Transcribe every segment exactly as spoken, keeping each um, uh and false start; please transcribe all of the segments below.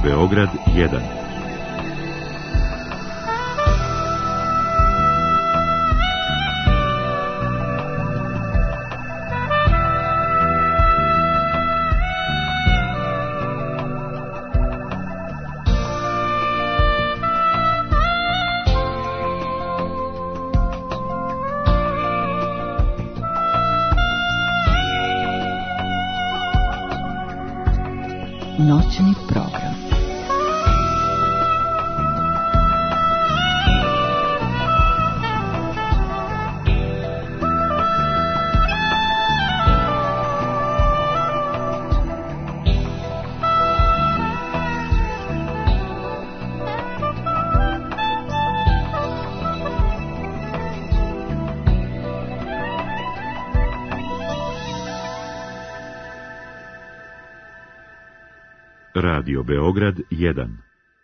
Beograd jedan. Noćni program. Radio Beograd jedan.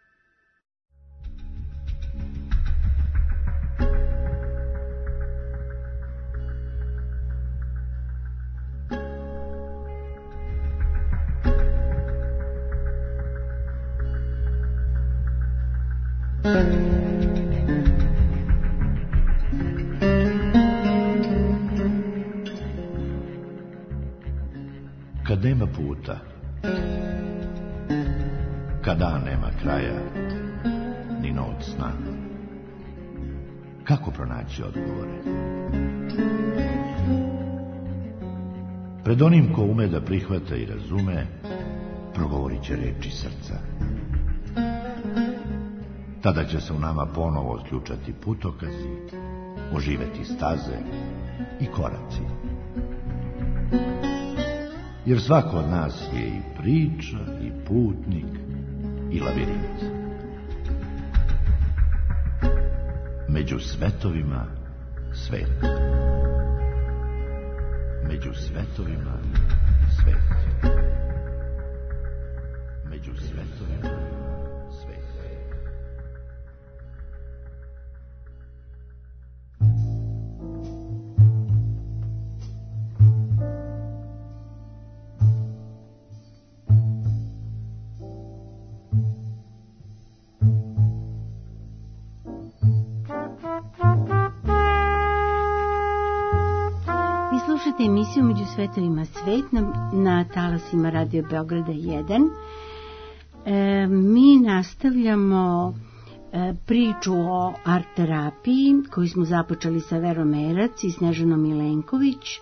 Kad nema puta, kada nema kraja, ni noć sna, kako pronaći odgovore? Pred onim ko ume da prihvata i razume, progovorit će reči srca. Tada će se u nama ponovo otključati putokazi, oživeti staze i koraci. Jer svako od nas je i priča, i putnik, i labirint. Među svetovima svet. Među svetovima svet. Među svetovima svet. Slušajte emisiju Među svetovima svet na, na talasima Radio Beograda jedan. E, mi nastavljamo e, priču o art terapiji koju smo započeli sa Verom Merac i Snežanom Milenković. E,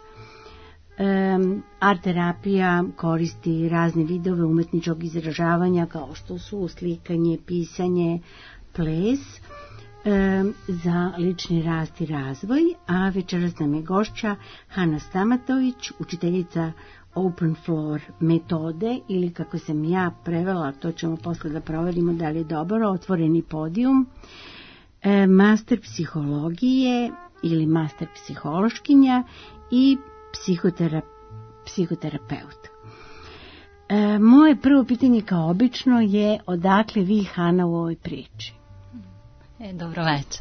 art terapija koristi razne vidove umetničkog izražavanja kao što su slikanje, pisanje, ples za lični rast i razvoj, a večeras nam je gošća Hana Stamatović, učiteljica Open Floor metode, ili kako sam ja prevela, to ćemo posle da proverimo da li je dobro, otvoreni podijum, master psihologije ili master psihološkinja i psihotera, psihoterapeut. E, moje prvo pitanje kao obično je odakle vi, Hana, u ovoj priči? E, dobro večer.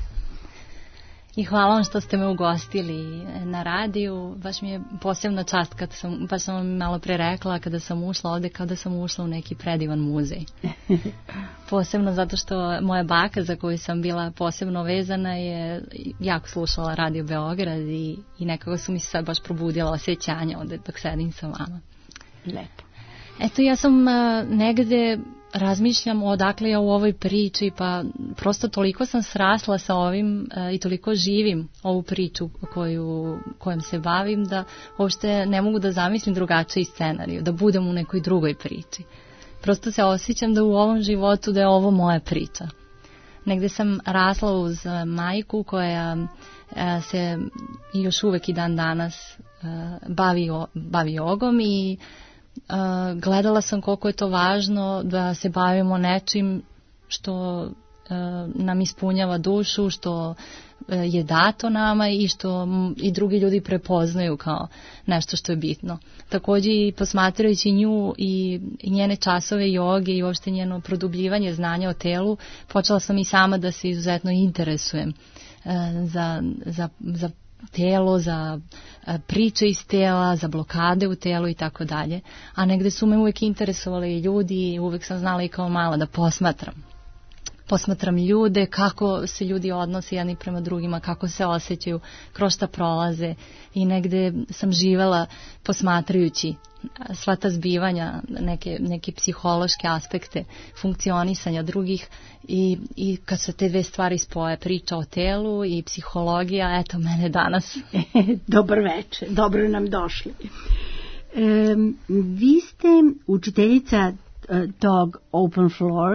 I hvala vam što ste me ugostili na radiju. Baš mi je posebna čast kad sam, baš sam vam malo pre rekla, kada sam ušla ovde, kada sam ušla u neki predivan muzej. Posebno zato što moja baka, za koju sam bila posebno vezana, je jako slušala Radio Beograd i, i nekako su mi se sad baš probudila osjećanja ovde dok sedim sa vama. Lepo. Eto, ja sam uh, negde razmišljam odakle ja u ovoj priči, pa prosto toliko sam srasla sa ovim uh, i toliko živim ovu priču koju, kojom se bavim, da uopšte ne mogu da zamislim drugačiji scenariju, da budem u nekoj drugoj priči. Prosto se osjećam da u ovom životu da je ovo moja priča. Negde sam rasla uz majku koja uh, se još uvek i dan danas uh, bavi, o, bavi jogom i Uh, gledala sam koliko je to važno da se bavimo nečim što uh, nam ispunjava dušu, što uh, je dato nama i što m, i drugi ljudi prepoznaju kao nešto što je bitno. Također i posmatrajući nju i, i njene časove joge i uopšte njeno produbljivanje znanja o telu, počela sam i sama da se izuzetno interesujem uh, za, za, za telo, za priče iz tela, za blokade u telu i tako dalje. A negde su me uvek interesovali ljudi i uvek sam znala i kao mala da posmatram. Posmatram ljude, kako se ljudi odnose jedni prema drugima, kako se osjećaju, kroz šta prolaze i negde sam živela posmatrajući sva ta zbivanja, neke, neke psihološke aspekte funkcionisanja drugih i, i kad se te dve stvari spoje, priča o telu i psihologija, eto mene danas. Dobar večer, dobro nam došli. E, vi ste učiteljica tog Open Floor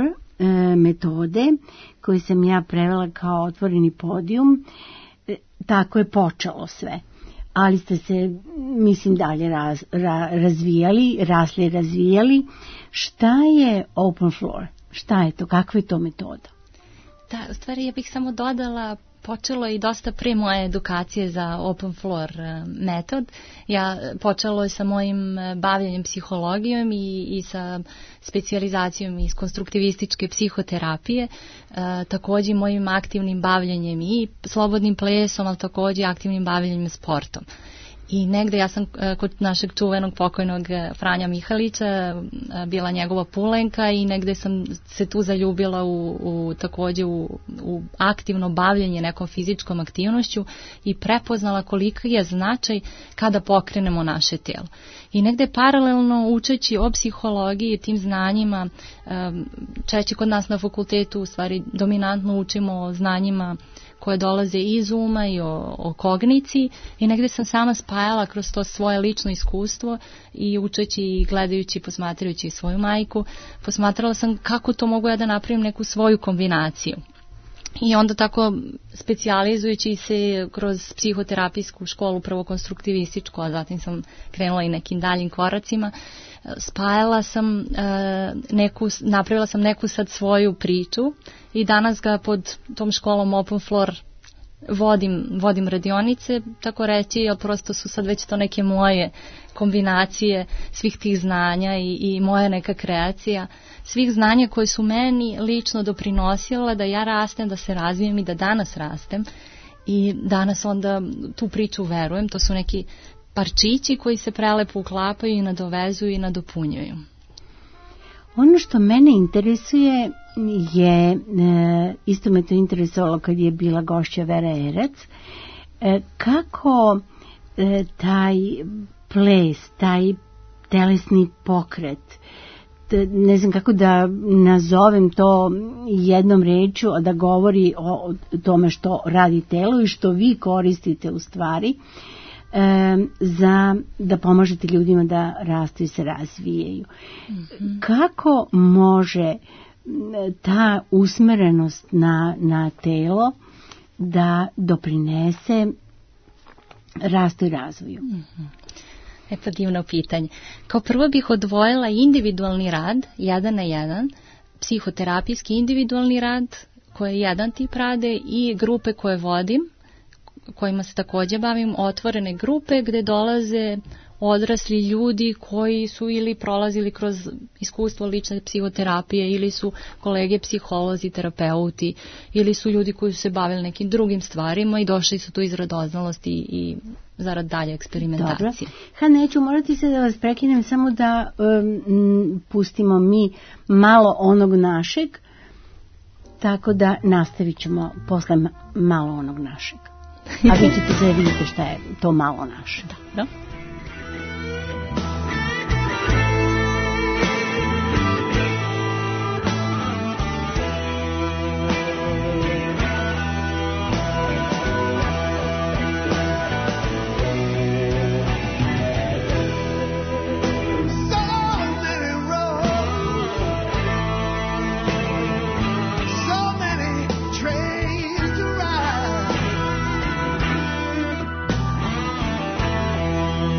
metode koju sam ja prevela kao otvoreni podijum. Tako je počelo sve, ali ste se, mislim, dalje raz, ra, razvijali, rasli razvijali. Šta je Open Floor? Šta je to? Kakva je to metoda? Da, u stvari ja bih samo dodala, počelo je i dosta pre moje edukacije za Open Floor metod. Ja počelo je sa mojim bavljanjem psihologijom i, i sa specijalizacijom iz konstruktivističke psihoterapije, e, takođe mojim aktivnim bavljanjem i slobodnim plesom, ali takođe aktivnim bavljanjem sportom. I negde ja sam kod našeg čuvenog pokojnog Franja Mihalića bila njegova pulenka i negde sam se tu zaljubila u, u takođe u, u aktivno bavljanje nekom fizičkom aktivnošću i prepoznala koliki je značaj kada pokrenemo naše telo. I negde paralelno učeći o psihologiji i tim znanjima, čeći kod nas na fakultetu u stvari dominantno učimo o znanjima koje dolaze iz uma i o, o kogniciji i negde sam sama spajala kroz to svoje lično iskustvo i učeći i gledajući, posmatrajući svoju majku, posmatrala sam kako to mogu ja da napravim neku svoju kombinaciju. I onda tako specijalizujući se kroz psihoterapijsku školu, prvo konstruktivističku, a zatim sam krenula i nekim daljim koracima, spajala sam uh, neku, napravila sam neku sad svoju priču i danas ga pod tom školom Open Floor vodim, vodim radionice, tako reći, jer prosto su sad već to neke moje kombinacije svih tih znanja i, i moja neka kreacija, svih znanja koje su meni lično doprinosile da ja rastem, da se razvijem i da danas rastem i danas onda tu priču verujem, to su neki parčići koji se prelepo uklapaju i nadovezuju i nadopunjuju. Ono što mene interesuje je, e, isto me to interesovalo kad je bila gošća Vera Erac, e, kako e, taj ples, taj telesni pokret, te, ne znam kako da nazovem to jednom rečju, da govori o tome što radi telo i što vi koristite u stvari, E, za da pomažete ljudima da rastu i se razvijaju. Mm-hmm. Kako može ta usmerenost na, na telo da doprinese rastu i razvoju? Mm-hmm. Eto divno pitanje. Kao prvo bih odvojila individualni rad, jedan na jedan, psihoterapijski individualni rad, koji je jedan tip rade i grupe koje vodim, kojima se takođe bavim, otvorene grupe gde dolaze odrasli ljudi koji su ili prolazili kroz iskustvo lične psihoterapije ili su kolege psiholozi, terapeuti ili su ljudi koji su se bavili nekim drugim stvarima i došli su tu iz radoznalosti i zarad dalje eksperimentacije. Dobro. Ha, neću morati se da vas prekinem, samo da um, pustimo mi malo onog našeg, tako da nastavit ćemo posle malo onog našeg. A vi ćete se vidite šta je to malo naše. Da. So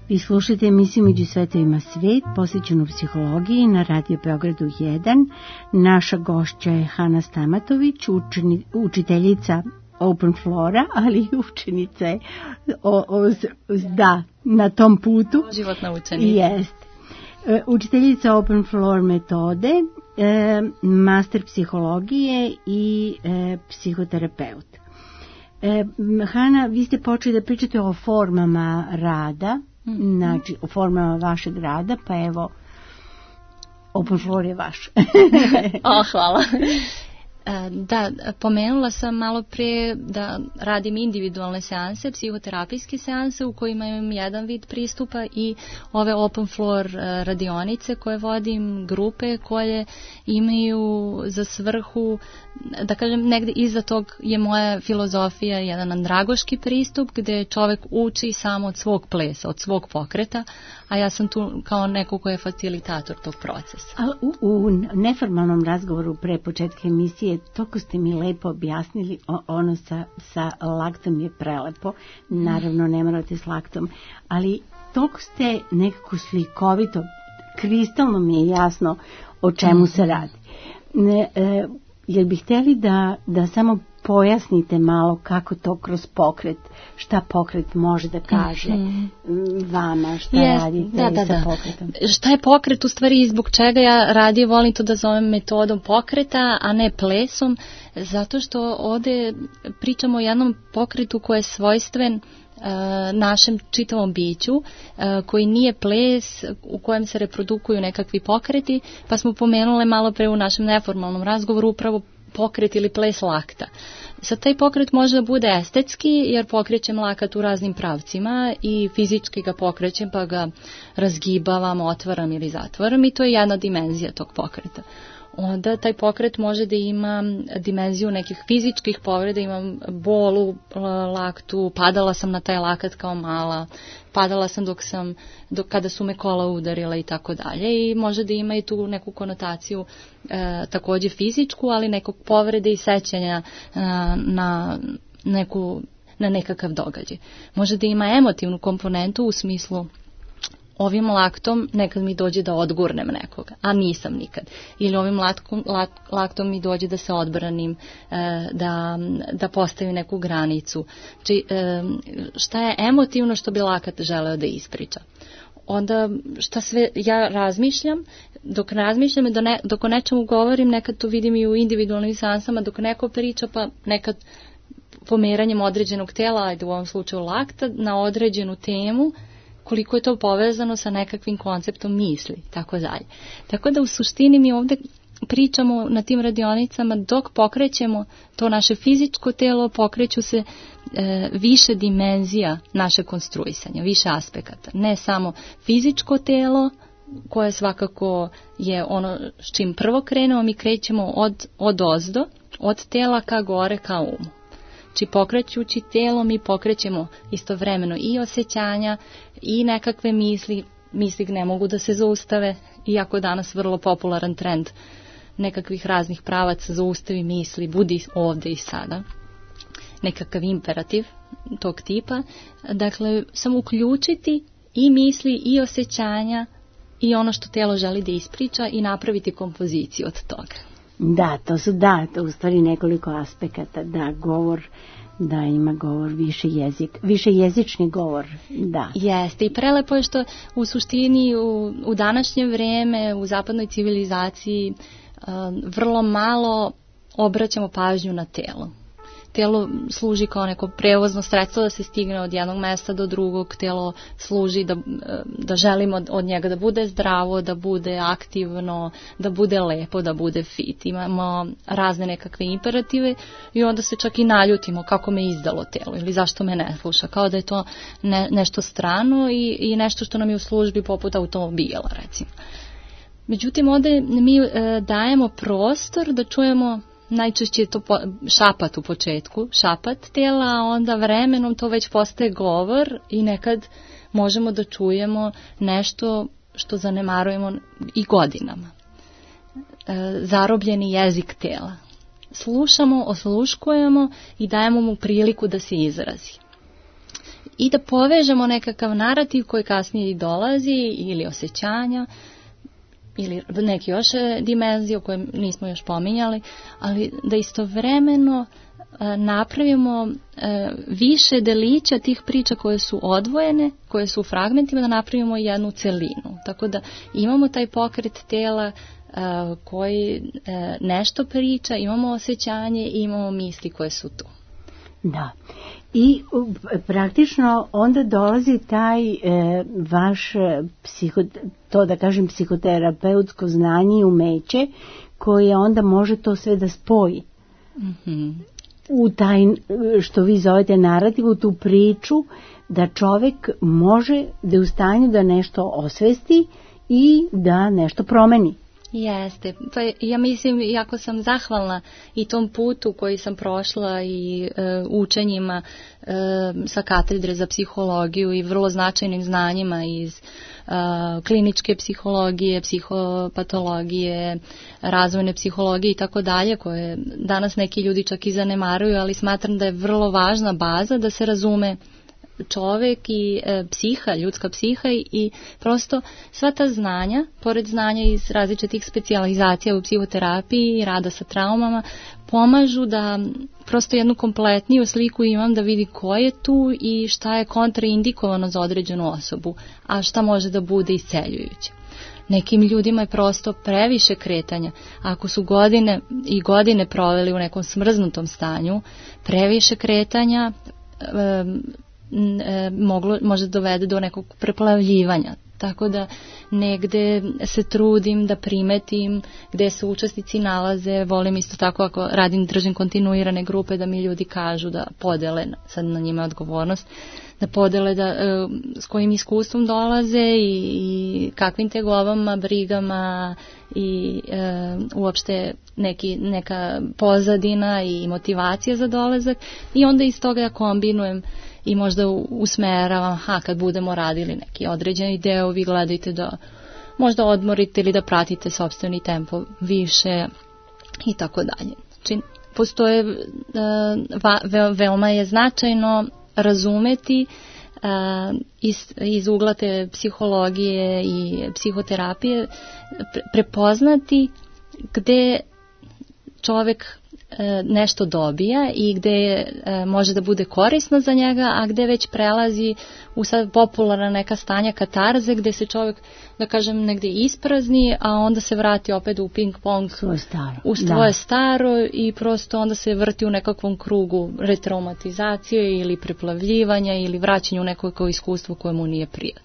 Vi slušate emisiju Među svetovima svet, posvećenu psihologiji na Radio Beogradu jedan. Naša gošća je Hana Stamatović, učeni, učiteljica Open Flora, ali i učenica je o, o, da, na tom putu. Životna učenica. Jeste. Učiteljica Open Floor metode, e, master psihologije i e, psihoterapeut. E, Hana, vi ste počeli da pričate o formama rada, mm-hmm. znači o formama vašeg rada, pa evo, Open Floor je vaš. O, hvala. Da, pomenula sam malo pre da radim individualne seanse, psihoterapijske seanse u kojima imam jedan vid pristupa i ove open floor radionice koje vodim, grupe koje imaju za svrhu, da kažem, negde iza tog je moja filozofija jedan andragoški pristup gde čovek uči samo od svog plesa, od svog pokreta, a ja sam tu kao neko ko je facilitator tog procesa. A u, u neformalnom razgovoru pre početka emisije toliko ste mi lepo objasnili, ono sa, sa laktom je prelepo, naravno ne morate s laktom, ali toliko ste nekako slikovito, kristalno mi je jasno o čemu se radi. Ne, e, jel bi htjeli da, da samo pojasnite malo kako to kroz pokret, šta pokret može da kaže mm-hmm. vama, šta yes, radite da, da, sa da. pokretom? Šta je pokret u stvari i zbog čega ja radije volim to da zovem metodom pokreta, a ne plesom, zato što ovde pričamo o jednom pokretu koji je svojstven našem čitavom biću, koji nije ples u kojem se reprodukuju nekakvi pokreti, pa smo pomenule malo pre u našem neformalnom razgovoru upravo pokret ili ples lakta. Sad taj pokret može da bude estetski jer pokrećem lakat u raznim pravcima i fizički ga pokrećem pa ga razgibavam, otvaram ili zatvaram i to je jedna dimenzija tog pokreta. Onda taj pokret može da ima dimenziju nekih fizičkih povreda, imam bol u laktu, padala sam na taj lakat kao mala, padala sam dok sam, dok, kada su me kola udarila i tako dalje i može da ima i tu neku konotaciju e, takođe fizičku, ali nekog povrede i sećanja e, na, neku, na nekakav događaj. Može da ima emotivnu komponentu u smislu ovim laktom nekad mi dođe da odgurnem nekoga, a nisam nikad. Ili ovim latkom, lak, laktom mi dođe da se odbranim, da, da postavim neku granicu. Či, šta je emotivno što bi lakat želeo da ispriča? Onda šta sve ja razmišljam, dok razmišljam i ne, dok o nečemu govorim, nekad to vidim i u individualnim seansama, dok neko priča, pa nekad pomeranjem određenog tela, ajde u ovom slučaju lakta, na određenu temu, koliko je to povezano sa nekakvim konceptom misli, tako dalje. Tako da u suštini mi ovde pričamo na tim radionicama dok pokrećemo to naše fizičko telo, pokreću se e, više dimenzija naše konstruisanja, više aspekata. Ne samo fizičko telo, koje svakako je ono s čim prvo krenemo, mi krećemo od, od ozdo, od tela ka gore ka umu. Znači pokrećući telo mi pokrećemo istovremeno i osjećanja i nekakve misli, misli ne mogu da se zaustave, iako je danas vrlo popularan trend nekakvih raznih pravaca, zaustavi misli, budi ovde i sada, nekakav imperativ tog tipa. Dakle, samo uključiti i misli i osjećanja i ono što telo želi da ispriča i napraviti kompoziciju od toga. Da, to su da, to u stvari nekoliko aspekata, da, govor, da ima govor, više jezik, više jezični govor, da. Jeste, i prelepo je što u suštini u, u današnje vreme, u zapadnoj civilizaciji, uh, vrlo malo obraćamo pažnju na telo. Telo služi kao neko prevozno sredstvo da se stigne od jednog mesta do drugog, telo služi da, da želimo od njega da bude zdravo, da bude aktivno, da bude lepo, da bude fit. Imamo razne nekakve imperative i onda se čak i naljutimo kako me izdalo telo ili zašto me ne sluša, kao da je to ne, nešto strano i, i nešto što nam je u službi poput automobila, recimo. Međutim, ovde mi e, dajemo prostor da čujemo. Najčešće je to po, šapat u početku, šapat tela, a onda vremenom to već postaje govor i nekad možemo da čujemo nešto što zanemarujemo i godinama. E, zarobljeni jezik tela. Slušamo, osluškujemo i dajemo mu priliku da se izrazi. i da povežemo nekakav narativ koji kasnije dolazi ili osjećanja ili neke još dimenzije o kojim nismo još pominjali, ali da istovremeno napravimo više delića tih priča koje su odvojene, koje su u fragmentima, da napravimo jednu celinu. Tako da imamo taj pokret tela koji nešto priča, imamo osjećanje i imamo misli koje su tu. Da. I praktično onda dolazi taj e, vaš psiho, to da kažem psihoterapeutsko znanje i umeće koje onda može to sve da spoji. Mm-hmm. U taj, što vi zovete narativ, u tu priču, da čovek može da je u stanju da nešto osvesti i da nešto promeni. Jeste, pa ja mislim, jako sam zahvalna i tom putu koji sam prošla i e, učenjima e, sa katedre za psihologiju i vrlo značajnim znanjima iz e, kliničke psihologije, psihopatologije, razvojne psihologije i tako dalje, koje danas neki ljudi čak i zanemaruju, ali smatram da je vrlo važna baza da se razume čovek i e, psiha, ljudska psiha i, i prosto sva ta znanja, pored znanja iz različitih specijalizacija u psihoterapiji i rada sa traumama, pomažu da prosto jednu kompletniju sliku imam, da vidi ko je tu i šta je kontraindikovano za određenu osobu, a šta može da bude isceljujuće. Nekim ljudima je prosto previše kretanja. Ako su godine i godine proveli u nekom smrznutom stanju, previše kretanja e, moglo, može dovede do nekog preplavljivanja. Tako da negde se trudim da primetim gde se učesnici nalaze. Volim isto tako ako radim, držim kontinuirane grupe, da mi ljudi kažu da podele, sad na njima odgovornost, da podele da, s kojim iskustvom dolaze i, i kakvim tegobama, brigama i e, uopšte neki, neka pozadina i motivacija za dolazak, i onda iz toga ja kombinujem i možda usmeravam, aha, kad budemo radili neki određeni deo, vi gledajte da možda odmorite ili da pratite sopstveni tempo više i tako dalje. Znači, postoje, va, ve, veoma je značajno razumeti uh, iz, iz ugla te psihologije i psihoterapije, pre, prepoznati gde čovek nešto dobija i gde može da bude korisno za njega, a gde već prelazi u sad popularna neka stanja katarze, gde se čovjek, da kažem, negde isprazni, a onda se vrati opet u ping pong, svoje staro. u svoje da. staro i prosto onda se vrti u nekakvom krugu retraumatizacije ili preplavljivanja ili vraćanju u neko iskustvo koje mu nije prijatno.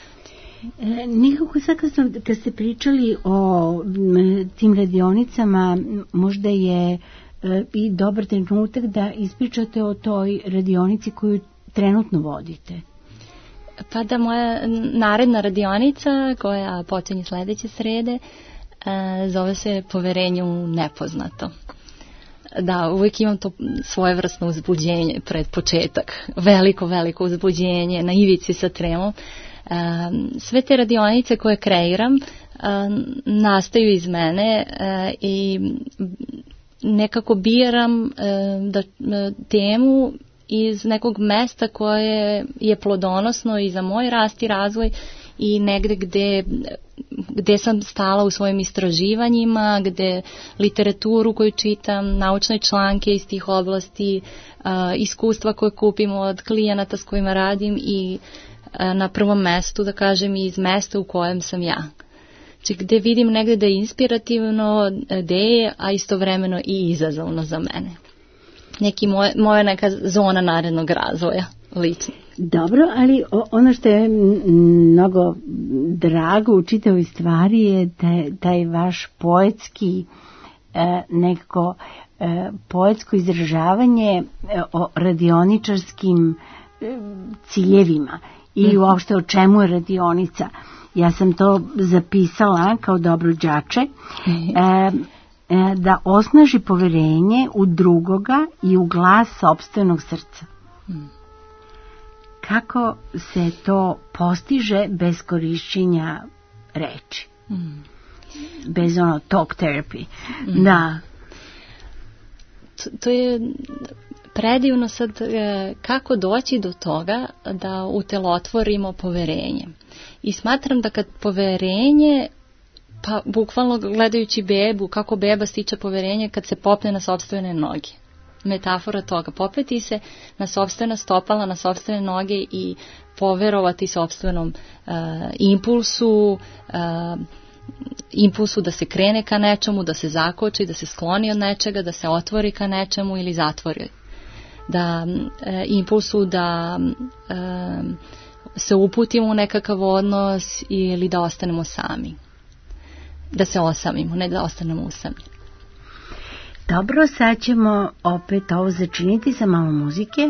E, nikako sad kad, sam, kad ste pričali o m, tim radionicama, možda je e, i dobar trenutak da ispričate o toj radionici koju trenutno vodite. Pa da, moja naredna radionica koja počinje sledeće srede e, zove se Poverenje u nepoznato. Da, uvijek imam to svojevrsno uzbuđenje pred početak. Veliko, veliko uzbuđenje, na ivici sa tremom. Sve te radionice koje kreiram nastaju iz mene i nekako biram da temu iz nekog mesta koje je plodonosno i za moj rast i razvoj i negde gde, gde sam stala u svojim istraživanjima, gde literaturu koju čitam, naučne članke iz tih oblasti, iskustva koje kupim od klijenata s kojima radim i na prvom mestu, da kažem, iz mesta u kojem sam ja. Znači, gde vidim negde da je inspirativno, da je, a istovremeno i izazovno za mene. Neki moje, moja neka zona narednog razvoja, lično. Dobro, ali ono što je mnogo drago u čitavoj stvari je taj, taj vaš poetski eh, nekako eh, poetsko izražavanje eh, o radioničarskim eh, ciljevima i uopšte o čemu je radionica. Ja sam to zapisala kao dobro đače, e, e, da osnaži poverenje u drugoga i u glas sopstvenog srca. Kako se to postiže bez korišćenja reči? Bez ono talk therapy. Da. To, to je predivno sad kako doći do toga da utelotvorimo poverenje. I smatram da kad poverenje, pa bukvalno gledajući bebu, kako beba stiče poverenje kad se popne na sopstvene noge. Metafora toga, popeti se na sopstvena stopala, na sopstvene noge i poverovati sopstvenom uh, impulsu, uh, impulsu da se krene ka nečemu, da se zakoči, da se skloni od nečega, da se otvori ka nečemu ili zatvori. Da e, impulsu da e, se uputimo u nekakav odnos ili da ostanemo sami. Da se osamimo, ne da ostanemo usamljeni. Dobro, sad ćemo opet ovo začiniti sa malo muzike.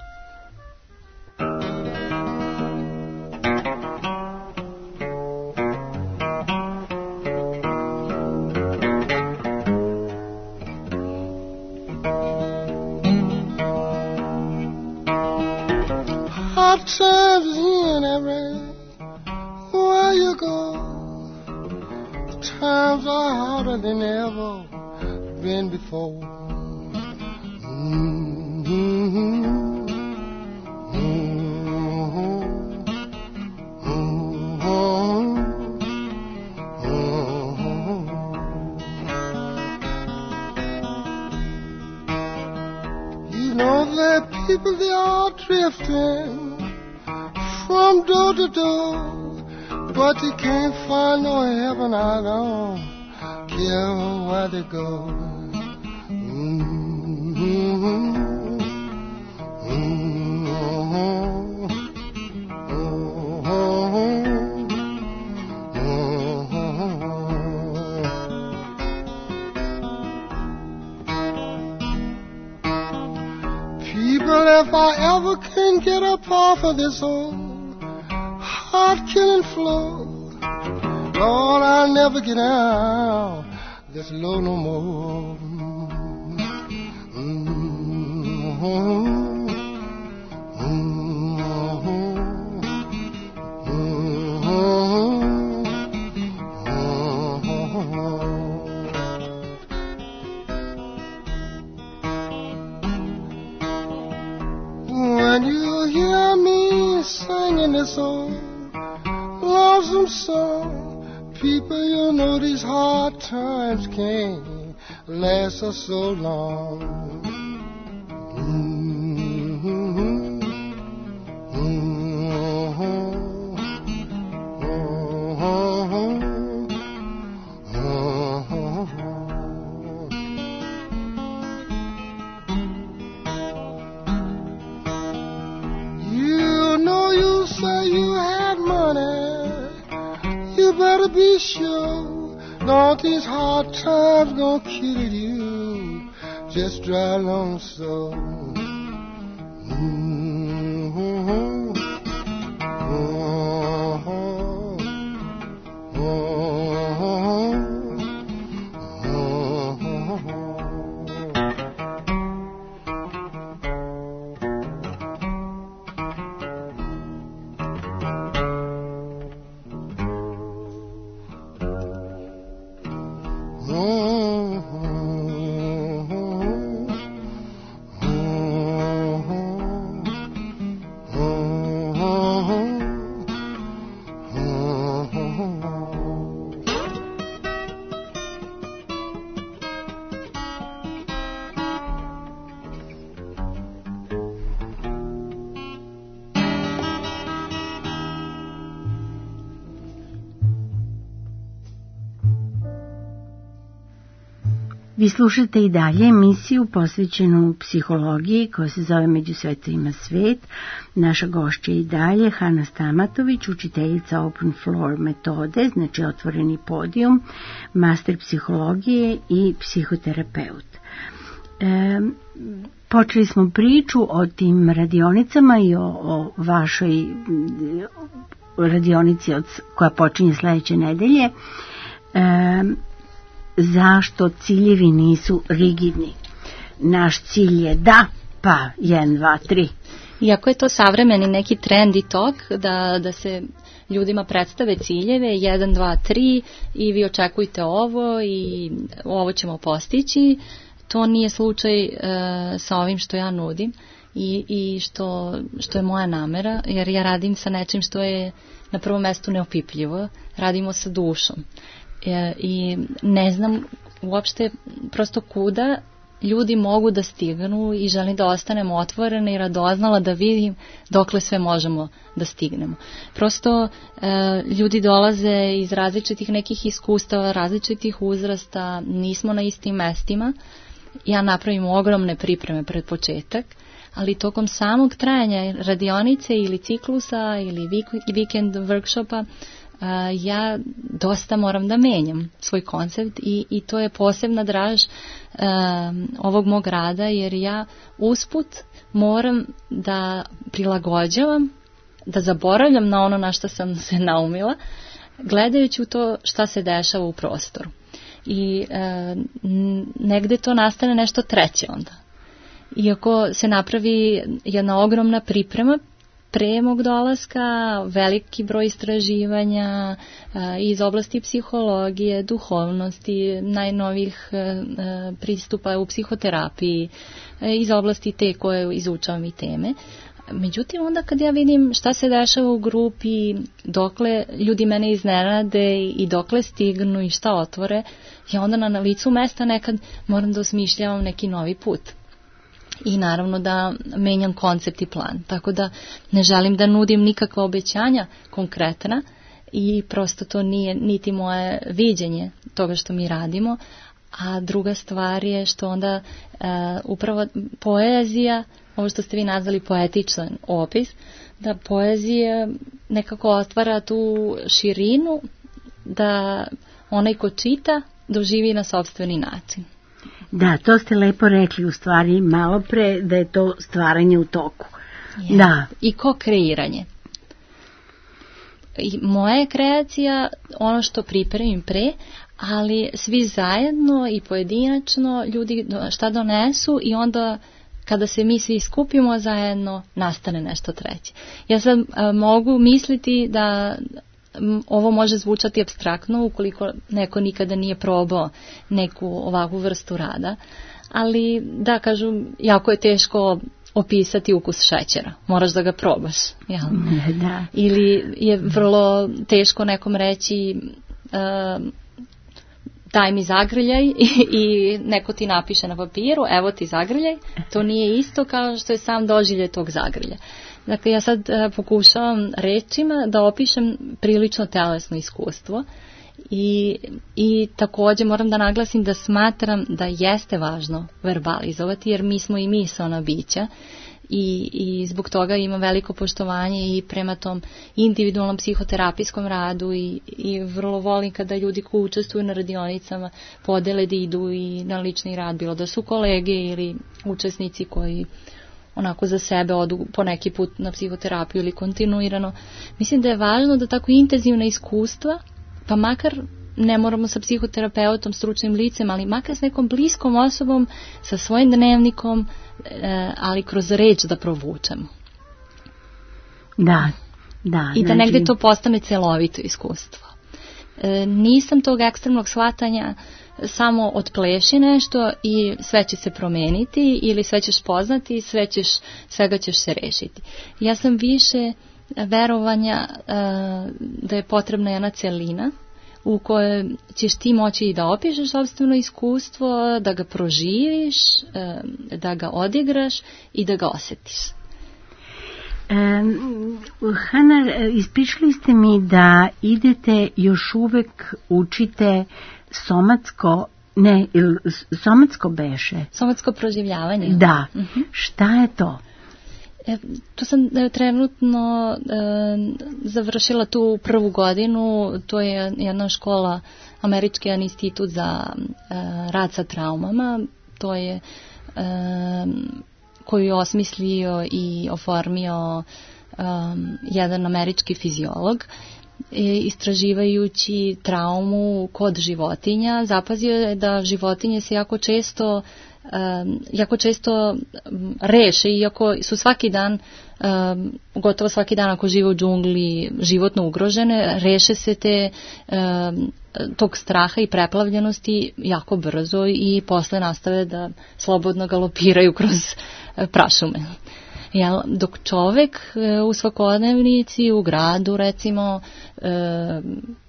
Times in every where you go, the times are harder than ever been before. Mm-hmm. Mm-hmm. Mm-hmm. You know that people, they are drifting from door to door, but they can't find no heaven. I don't care where they go. Mm-hmm. Mm-hmm. Mm-hmm. People, if I ever can get up off of this old heart-killing flow, Lord, I'll never get out this low no more. Mm-hmm. Mm-hmm. When you hear me singing this old lonesome song, people, you know these hard times can't last us so long. Mm-hmm. Mm-hmm. Mm-hmm. You know, you say you had money, you better be sure, don't these hard times gonna kill you, just drive along so. Mm-hmm. Mm-hmm. Vi slušate i dalje emisiju posvećenu psihologiji koja se zove Među svetovima svet. Naša gošća je i dalje Hana Stamatović, učiteljica Open Floor metode, znači otvoreni podijum, master psihologije i psihoterapeut. E, počeli smo priču o tim radionicama i o, o vašoj radionici od, koja počinje sledeće nedelje. E, zašto ciljevi nisu rigidni? Naš cilj je da, pa jedan, dva, tri. Iako je to savremeni neki trend i tok da, da se ljudima predstave ciljeve jedan, dva, tri i vi očekujte ovo i ovo ćemo postići, to nije slučaj e, sa ovim što ja nudim i, i što, što je moja namera, jer ja radim sa nečim što je na prvom mestu neopipljivo, radimo sa dušom. E, I ne znam uopšte prosto kuda ljudi mogu da stignu i želim da ostanem otvorena i radoznala da vidim dokle sve možemo da stignemo. Prosto e, ljudi dolaze iz različitih nekih iskustava, različitih uzrasta, nismo na istim mestima. Ja napravim ogromne pripreme pred početak, ali tokom samog trajanja radionice ili ciklusa ili vikend workshopa Uh, ja dosta moram da menjam svoj koncept i, i to je posebna draž uh, ovog mog rada, jer ja usput moram da prilagođavam, da zaboravljam na ono na što sam se naumila, gledajući u to šta se dešava u prostoru. I uh, negde to nastane nešto treće onda. Iako se napravi jedna ogromna priprema pre mog dolaska, veliki broj istraživanja a, iz oblasti psihologije, duhovnosti, najnovih a, pristupa u psihoterapiji, a, iz oblasti te koje izučavam i teme. Međutim, onda kad ja vidim šta se dešava u grupi, dokle ljudi mene iznenade i dokle stignu i šta otvore, ja onda na licu mesta nekad moram da osmišljavam neki novi put. I naravno da menjam koncept i plan. Tako da ne želim da nudim nikakva obećanja konkretna i prosto to nije niti moje viđenje toga što mi radimo. A druga stvar je što onda e, upravo poezija, ovo što ste vi nazvali poetičan opis, da poezija nekako otvara tu širinu da onaj ko čita doživi na sopstveni način. Da, to ste lepo rekli u stvari malo pre, da je to stvaranje u toku. Yes. Da. I ko-kreiranje. I moja je kreacija ono što pripremim pre, ali svi zajedno i pojedinačno ljudi šta donesu i onda kada se mi svi skupimo zajedno nastane nešto treće. Ja sad a, mogu misliti da ovo može zvučati apstraktno ukoliko neko nikada nije probao neku ovakvu vrstu rada, ali da kažu, jako je teško opisati ukus šećera, moraš da ga probaš, jel? Da. Ili je vrlo teško nekom reći uh, daj mi zagrljaj i, i neko ti napiše na papiru, evo ti zagrljaj, to nije isto kao što je sam doživljaj tog zagrlja. Dakle, ja sad uh, pokušavam rečima da opišem prilično telesno iskustvo i, i također moram da naglasim da smatram da jeste važno verbalizovati, jer mi smo i misaona bića i, i zbog toga imam veliko poštovanje i prema tom individualnom psihoterapijskom radu i, i vrlo volim kada ljudi koji učestvuju na radionicama podele da idu i na lični rad, bilo da su kolege ili učesnici koji onako za sebe odu po neki put na psihoterapiju ili kontinuirano. Mislim da je važno da tako intenzivna iskustva, pa makar ne moramo sa psihoterapeutom, stručnim licem, ali makar s nekom bliskom osobom, sa svojim dnevnikom, ali kroz reč da provučemo. Da, da. I da znači negdje to postane celovito iskustvo. Nisam tog ekstremnog shvatanja samo otpleši nešto i sve će se promeniti ili sve ćeš poznati i sve ćeš, svega ćeš se rešiti. Ja sam više verovanja uh, da je potrebna jedna celina u kojoj ćeš ti moći i da opišeš sopstveno iskustvo, da ga proživiš, uh, da ga odigraš i da ga osjetiš. Um, Hana, ispričali ste mi da idete, još uvek učite somatsko, ne, somatsko beše? Somatsko proživljavanje. Da. Uh-huh. Šta je to? E, tu sam e, trenutno e, završila tu prvu godinu, to je jedna škola, Američki institut za e, rad sa traumama, to je e, koju je osmislio i oformio e, jedan američki fiziolog, istraživajući traumu kod životinja. Zapazio je da životinje se jako često um, jako često reše, iako su svaki dan, um, gotovo svaki dan ako žive u džungli životno ugrožene, reše se te um, tog straha i preplavljenosti jako brzo i posle nastave da slobodno galopiraju kroz prašume. Jel, dok čovek e, u svakodnevnici, u gradu recimo, e,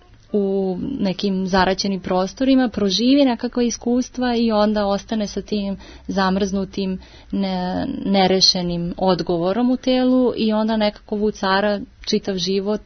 u nekim zaraćenim prostorima proživi nekakva iskustva i onda ostane sa tim zamrznutim, ne, nerešenim odgovorom u telu i onda nekako vucara čitav život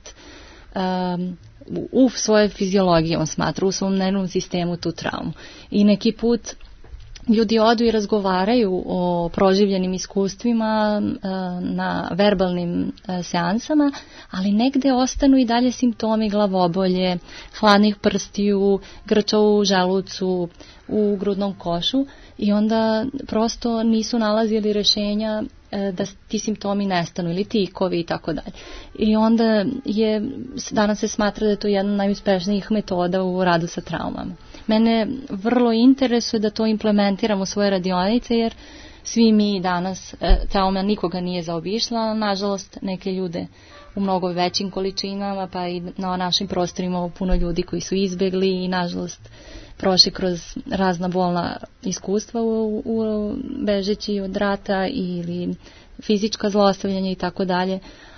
um, u svojoj fiziologiji, on smatra, u svom nervnom sistemu tu traumu. I neki put ljudi odu i razgovaraju o proživljenim iskustvima e, na verbalnim e, seansama, ali negde ostanu i dalje simptomi glavobolje, hladnih prstiju, grča u želucu, u grudnom košu i onda prosto nisu nalazili rešenja e, da ti simptomi nestanu ili tikovi i tako dalje. I onda je, danas se smatra da je to jedna od najuspešnijih metoda u radu sa traumama. Mene vrlo interesuje da to implementiram u svoje radionice, jer svi mi danas, e, trauma nikoga nije zaobišla, nažalost neke ljude u mnogo većim količinama, pa i na našim prostorima puno ljudi koji su izbegli i nažalost prošli kroz razna bolna iskustva u, u bežeći od rata ili fizička zlostavljanja i tako dalje.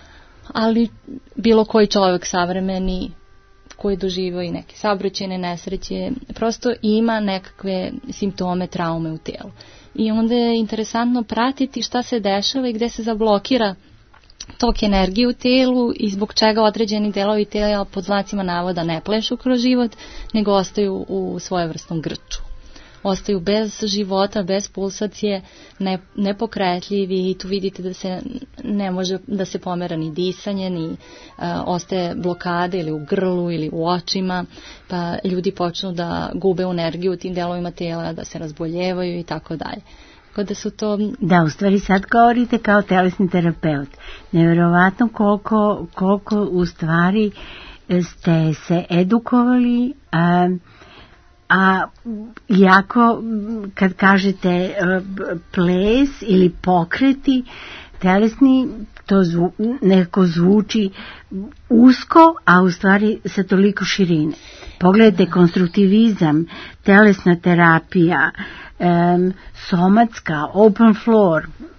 Ali bilo koji čovjek savremeni koji doživio i neke saobraćajne nesreće, prosto ima nekakve simptome traume u telu. I onda je interesantno pratiti šta se dešava i gde se zablokira tok energije u telu i zbog čega određeni delovi tela pod znacima navoda ne plešu kroz život, nego ostaju u svojevrsnom grču. Ostaju bez života, bez pulsacije, ne, nepokretljivi i tu vidite da se ne može da se pomera ni disanje, ni uh, ostaje blokada ili u grlu ili u očima, pa ljudi počnu da gube energiju u tim delovima tela, da se razboljevaju i tako dalje. Da su to... Da, u stvari sad govorite kao telesni terapeut. Neverovatno koliko, koliko u stvari ste se edukovali, a, a jako kad kažete ples ili pokreti telesni, to zvu, nekako zvuči usko, a u stvari sa toliko širine. Pogledajte, konstruktivizam, telesna terapija, um, somatska, open floor,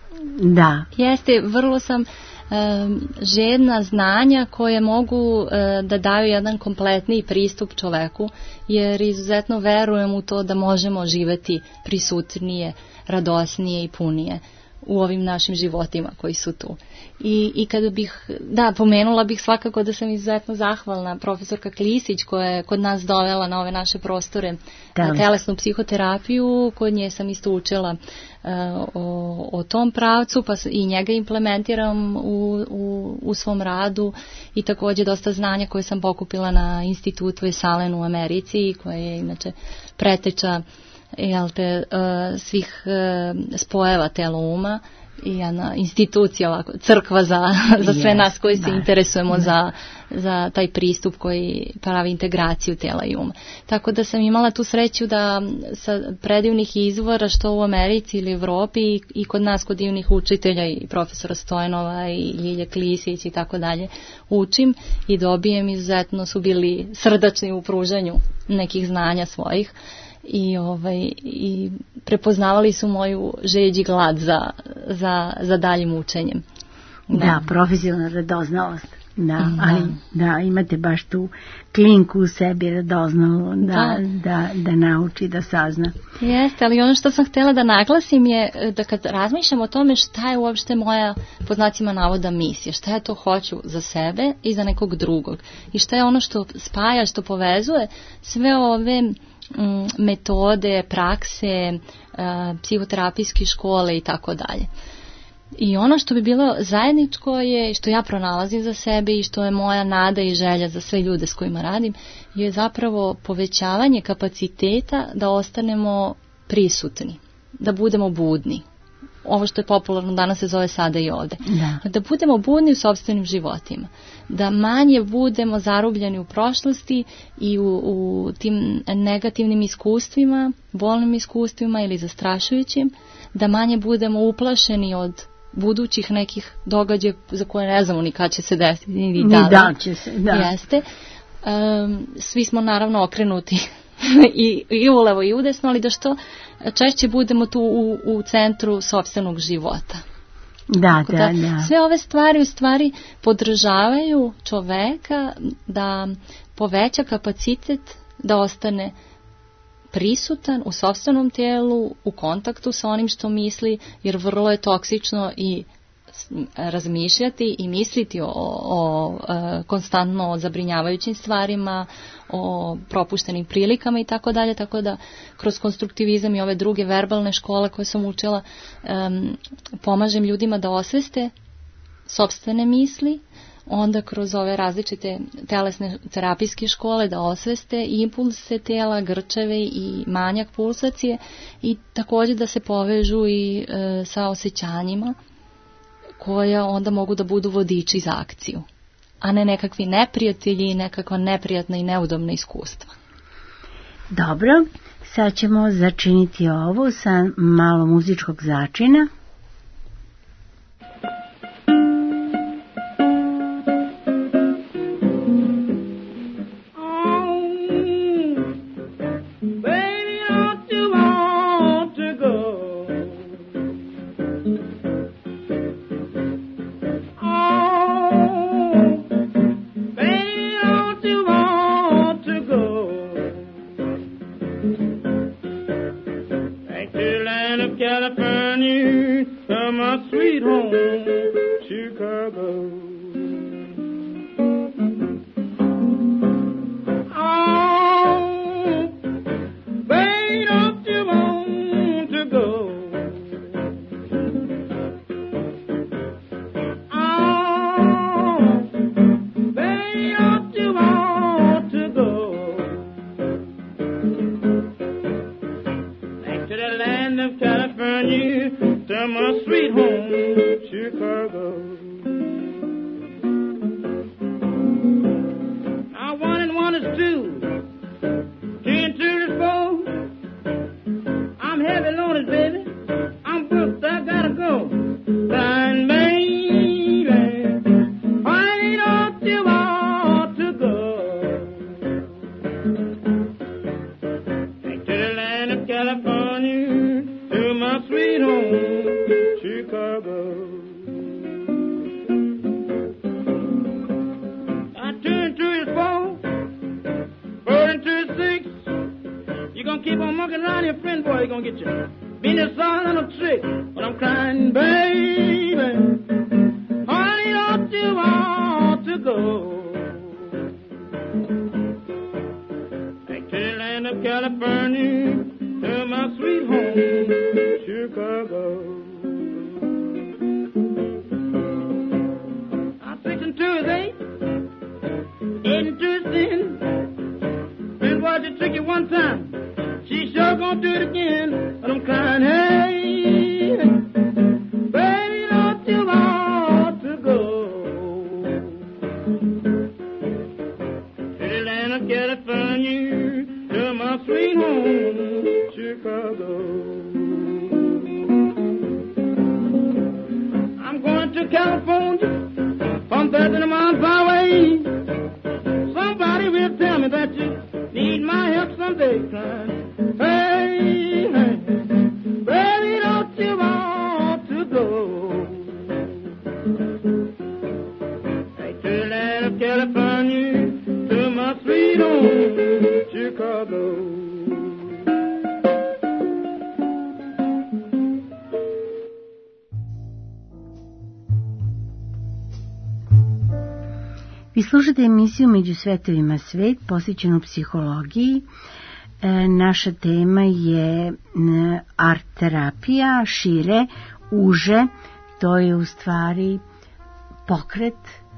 da. Jeste, vrlo sam um, žedna znanja koje mogu uh, da daju jedan kompletniji pristup čoveku, jer izuzetno verujem u to da možemo živeti prisutnije, radosnije i punije u ovim našim životima koji su tu. I, i kada bih, da, pomenula bih svakako da sam izuzetno zahvalna profesorka Klisić koja je kod nas dovela na ove naše prostore Telesno. telesnu psihoterapiju, kod nje sam isto učila uh, o, o tom pravcu, pa i njega implementiram u, u, u svom radu i također dosta znanja koje sam pokupila na institutu Esalen u Americi, koja je inače preteča jel te, uh, svih uh, spojeva tela uma i jedna institucija, ovako, crkva za, za sve yes, nas koji se da, interesujemo da. Za, za taj pristup koji pravi integraciju tela i uma. Tako da sam imala tu sreću da sa predivnih izvora što u Americi ili Evropi i, i kod nas kod divnih učitelja i profesora Stojanova i Ljilje Klisić i tako dalje učim i dobijem, izuzetno su bili srdačni u pružanju nekih znanja svojih. I, ovaj, i prepoznavali su moju žeđ i glad za, za, za daljim učenjem. Da, da, profesionalna radoznalost. Da, da, ali da, imate baš tu klinku u sebi radoznalu da, da. Da, da nauči, da sazna. Jeste, ali ono što sam htjela da naglasim je da kad razmišljam o tome šta je uopšte moja, po znacima navoda, misija, šta ja to hoću za sebe i za nekog drugog i šta je ono što spaja, što povezuje sve ove metode, prakse, psihoterapijske škole i tako dalje. I ono što bi bilo zajedničko je, što ja pronalazim za sebe i što je moja nada i želja za sve ljude s kojima radim, je zapravo povećavanje kapaciteta da ostanemo prisutni, da budemo budni. ovo što je popularno danas se zove sada i ovde. Da. Da budemo budni u sopstvenim životima. Da manje budemo zarubljeni u prošlosti i u, u tim negativnim iskustvima, bolnim iskustvima ili zastrašujućim, da manje budemo uplašeni od budućih nekih događaja za koje ne znamo ni kad će se desiti, ni da li. Da će se, da. Jeste. Um, svi smo naravno okrenuti i, i ulevo i udesno, ali da što češće budemo tu u, u centru sopstvenog života. Da, da, da, da. Sve ove stvari u stvari podržavaju čoveka da poveća kapacitet da ostane prisutan u sopstvenom tijelu, u kontaktu sa onim što misli, jer vrlo je toksično i razmišljati i misliti o, o, o konstantno o zabrinjavajućim stvarima, o propuštenim prilikama i tako dalje, tako da kroz konstruktivizam i ove druge verbalne škole koje sam učila um, pomažem ljudima da osveste sopstvene misli, onda kroz ove različite telesne terapijske škole da osveste impulse tela, grčeve i manjak pulsacije i također da se povežu i e, sa osjećanjima koja onda mogu da budu vodiči za akciju, a ne nekakvi neprijatelji i nekakva neprijatna i neudobna iskustva. Dobro, sad ćemo začiniti ovo sa malo muzičkog začina. Vi slušate emisiju Među svetovima svet, posvećenu psihologiji. E, naša tema je art terapija, šire, uže, to je u stvari pokret,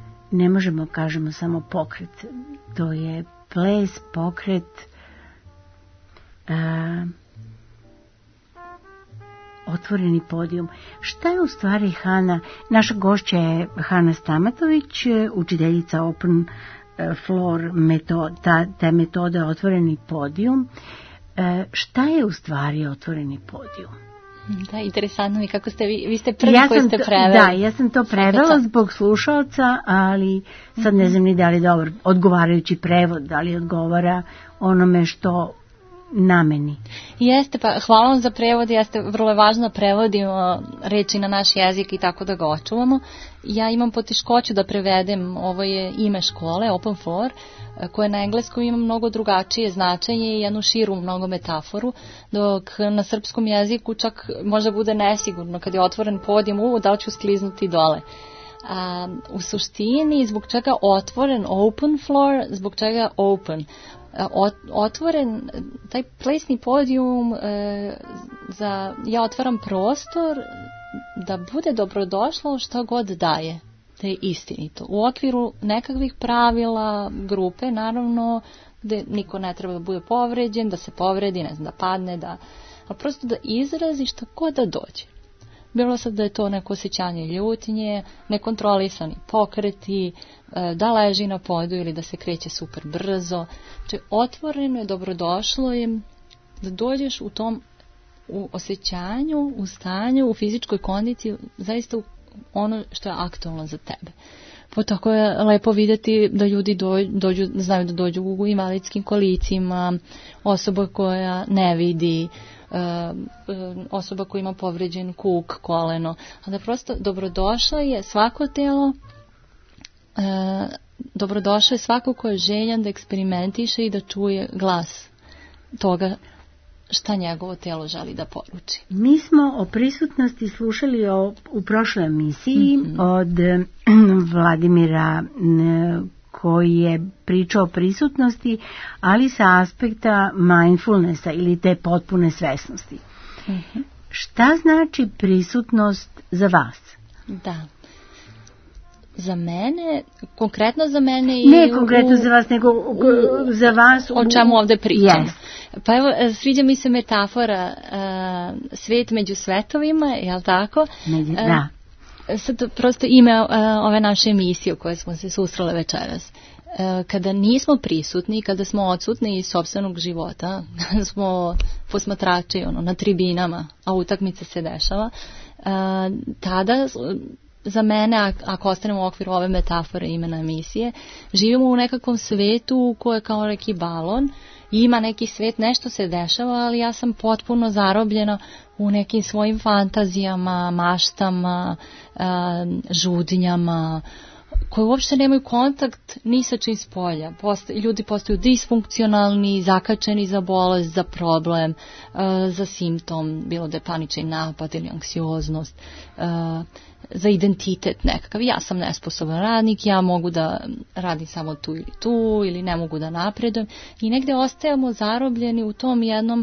ne možemo kažemo samo pokret, to je ples, pokret, e, otvoreni podijum. Šta je u stvari Hana? Naša gošća je Hana Stamatović, učiteljica Open Floor metod, ta, ta metoda otvoreni podijum. E, šta je u stvari otvoreni podijum? Da, interesantno mi kako ste vi, vi ste prvi ja koji ste preveli. Da, ja sam to prevela zbog slušalca, ali sad ne znam ni da li je dobar odgovarajući prevod, da li odgovara onome što nameni. Jeste, pa hvala vam za prevod, jeste vrlo važno da prevodimo reči na naš jezik i tako da ga očuvamo. Ja imam poteškoću da prevedem, ovo je ime škole, Open Floor, koje na engleskom ima mnogo drugačije značenje i jednu širu mnogo metaforu, dok na srpskom jeziku čak možda bude nesigurno kad je otvoren podijum, u, da li ću skliznuti dole. A, u suštini, zbog čega otvoren open floor, zbog čega open. Otvoren, taj plesni podijum, e, za, ja otvaram prostor da bude dobrodošlo što god daje, da je istinito. U okviru nekakvih pravila grupe, naravno, gde niko ne treba da bude povređen, da se povredi, ne znam, da padne, da, ali prosto da izrazi što god da dođe. Bilo sad da je to neko osjećanje ljutnje, nekontrolisani pokreti, da leži na podu ili da se kreće super brzo. Znači, otvoreno je, dobrodošlo je da dođeš u tom u osjećanju, u stanju, u fizičkoj kondiciji, zaista u ono što je aktualno za tebe. Po tako je lepo vidjeti da ljudi dođu, dođu, znaju da dođu u invalidskim kolicima, osoba koja ne vidi, osoba koja ima povređen kuk, koleno, a da prosto dobrodošlo je svako telo, dobrodošlo je svako ko je željan da eksperimentiše i da čuje glas toga šta njegovo telo želi da poruči. Mi smo o prisutnosti slušali o, u prošloj emisiji mm-hmm. od Vladimira koji je pričao o prisutnosti, ali sa aspekta mindfulnessa ili te potpune svesnosti. Mm-hmm. Šta znači prisutnost za vas? Da. Za mene, konkretno za mene i ne konkretno u, za vas, nego u, za vas. O čemu ovde pričam. Yes. Pa evo, sviđa mi se metafora uh, svet među svetovima, jel tako? Među, uh, da. Sad prosto ime uh, ove naše emisije u kojoj smo se susrele večeras. Uh, kada nismo prisutni, kada smo odsutni iz sopstvenog života, kada smo posmatrači ono, na tribinama, a utakmica se dešava, uh, tada za mene, ako ostanemo u okviru ove metafore imena emisije, živimo u nekakvom svetu koji je kao neki balon, ima neki svet, nešto se dešava, ali ja sam potpuno zarobljena u nekim svojim fantazijama, maštama, žudnjama, koji uopšte nemaju kontakt ni sa čim s polja. Posta, ljudi postaju disfunkcionalni, zakačeni za bolest, za problem, za simptom, bilo da je panični napad ili anksioznost, za identitet nekakav. Ja sam nesposoban radnik, ja mogu da radim samo tu ili tu, ili ne mogu da napredujem. I negde ostajemo zarobljeni u tom jednom,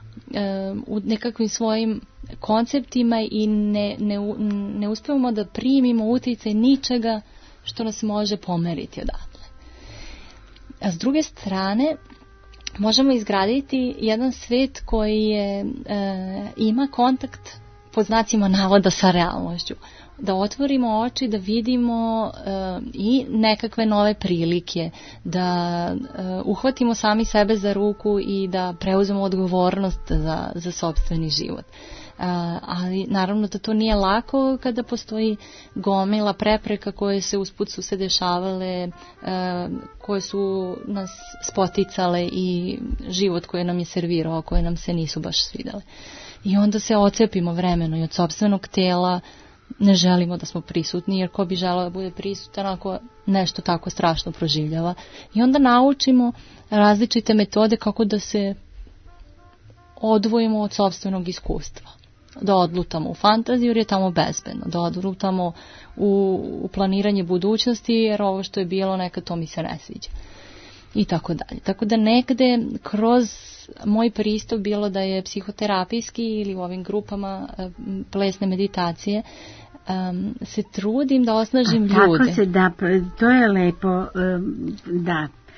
u nekakvim svojim konceptima i ne, ne, ne uspevamo da primimo uticaj ničega što nas može pomeriti odatle. A s druge strane, možemo izgraditi jedan svet koji je, e, ima kontakt pod znacima navoda sa realnošću. Da otvorimo oči, da vidimo e, i nekakve nove prilike, da e, uhvatimo sami sebe za ruku i da preuzemo odgovornost za, za sopstveni život. Uh, ali naravno da to nije lako kada postoji gomila prepreka koje se usput su se dešavale, uh, koje su nas spoticale i život koji nam je servirao, koje nam se nisu baš svidale. I onda se ocepimo vremeno i od sopstvenog tela ne želimo da smo prisutni, jer ko bi želeo da bude prisutan ako nešto tako strašno proživljava. I onda naučimo različite metode kako da se odvojimo od sopstvenog iskustva. Da odlutamo u fantaziju jer je tamo bezbedno, da odlutamo u, u planiranje budućnosti jer ovo što je bilo nekad to mi se ne sviđa. I tako dalje. Tako da negde kroz moj pristup bilo da je psihoterapijski ili u ovim grupama plesne meditacije um, se trudim da osnažim A ljude. Tako se da, to je lepo, um, da.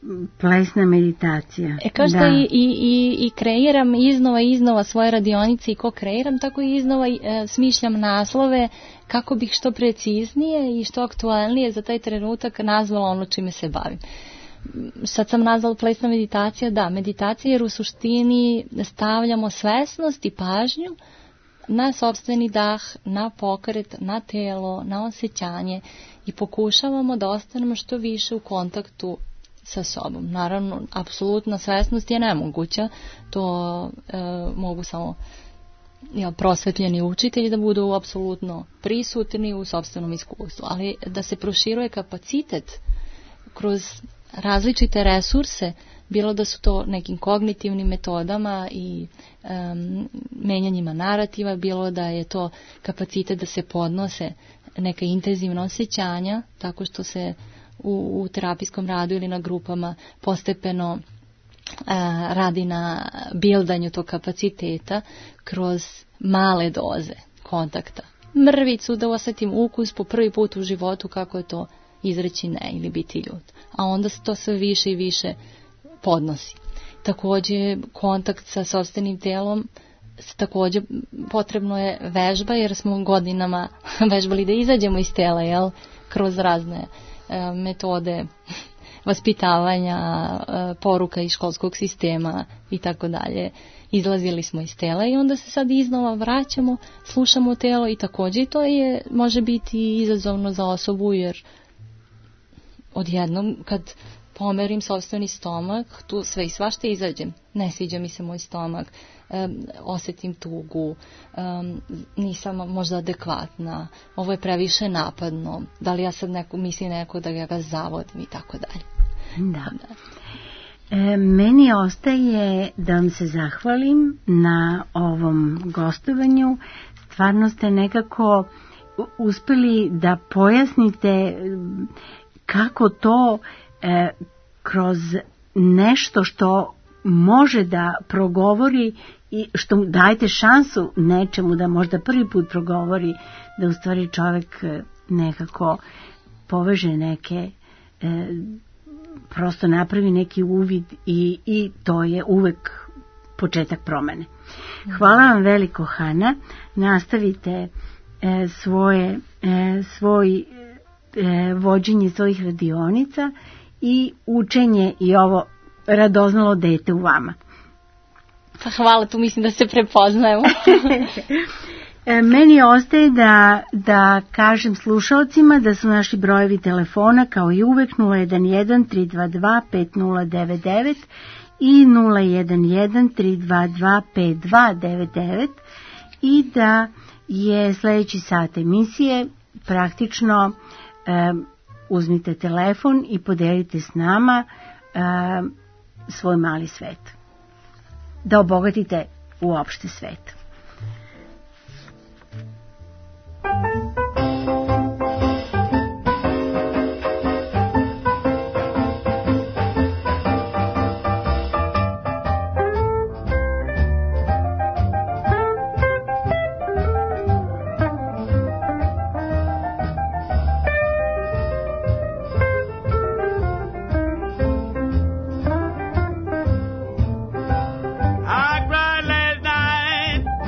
plesna meditacija. E kao što da. i, i, i, i kreiram iznova i iznova svoje radionice i ko kreiram, tako i iznova e, smišljam naslove kako bih što preciznije i što aktualnije za taj trenutak nazvala ono čime se bavim. Sad sam nazvala plesna meditacija, da, meditacija jer u suštini stavljamo svesnost i pažnju na sopstveni dah, na pokret, na telo, na osjećanje i pokušavamo da ostanemo što više u kontaktu sa sobom. Naravno, apsolutna svesnost je nemoguća, to e, mogu samo ja, prosvetljeni učitelji da budu apsolutno prisutni u sopstvenom iskustvu, ali da se proširuje kapacitet kroz različite resurse, bilo da su to nekim kognitivnim metodama i um, menjanjima narativa, bilo da je to kapacitet da se podnose neka intenzivna osjećanja, tako što se u, u terapijskom radu ili na grupama postepeno uh, radi na bildanju tog kapaciteta kroz male doze kontakta. Mrvicu da osetim ukus po prvi put u životu kako je to izreći ne ili biti ljut. A onda se to sve više i više podnosi. Također kontakt sa sopstvenim telom, također potrebno je vežba jer smo godinama vežbali da izađemo iz tela, jel? Kroz razne e, metode vaspitavanja, e, poruka iz školskog sistema i tako dalje. Izlazili smo iz tela i onda se sad iznova vraćamo, slušamo telo i također to je, može biti izazovno za osobu jer odjednom kad pomerim sopstveni stomak, tu sve i svašta izađem. Ne sviđa mi se moj stomak, um, osjetim tugu, um, nisam možda adekvatna, ovo je previše napadno, da li ja sad neko, misli neko da ja ga zavodim i tako dalje. Da. E, meni ostaje da vam se zahvalim na ovom gostovanju. Stvarno ste nekako uspeli da pojasnite kako to e, kroz nešto što može da progovori i što dajete šansu nečemu da možda prvi put progovori, da u stvari čovjek nekako poveže neke, e, prosto napravi neki uvid i, i to je uvek početak promene. Hvala vam veliko, Hana. Nastavite e, svoje, e, svoj e, vođenje svojih radionica i učenje i ovo radoznalo dete u vama. Pa hvala, tu mislim da se prepoznajemo. e, meni ostaje da, da kažem slušalcima da su naši brojevi telefona kao i uvek nula jedan jedan tri dva dva pet nula devet devet i nula jedan jedan tri dva dva pet dva devet devet i da je sljedeći sat emisije praktično e, uzmite telefon i podelite s nama e, svoj mali svet. Da obogatite uopšte svet. I cried last night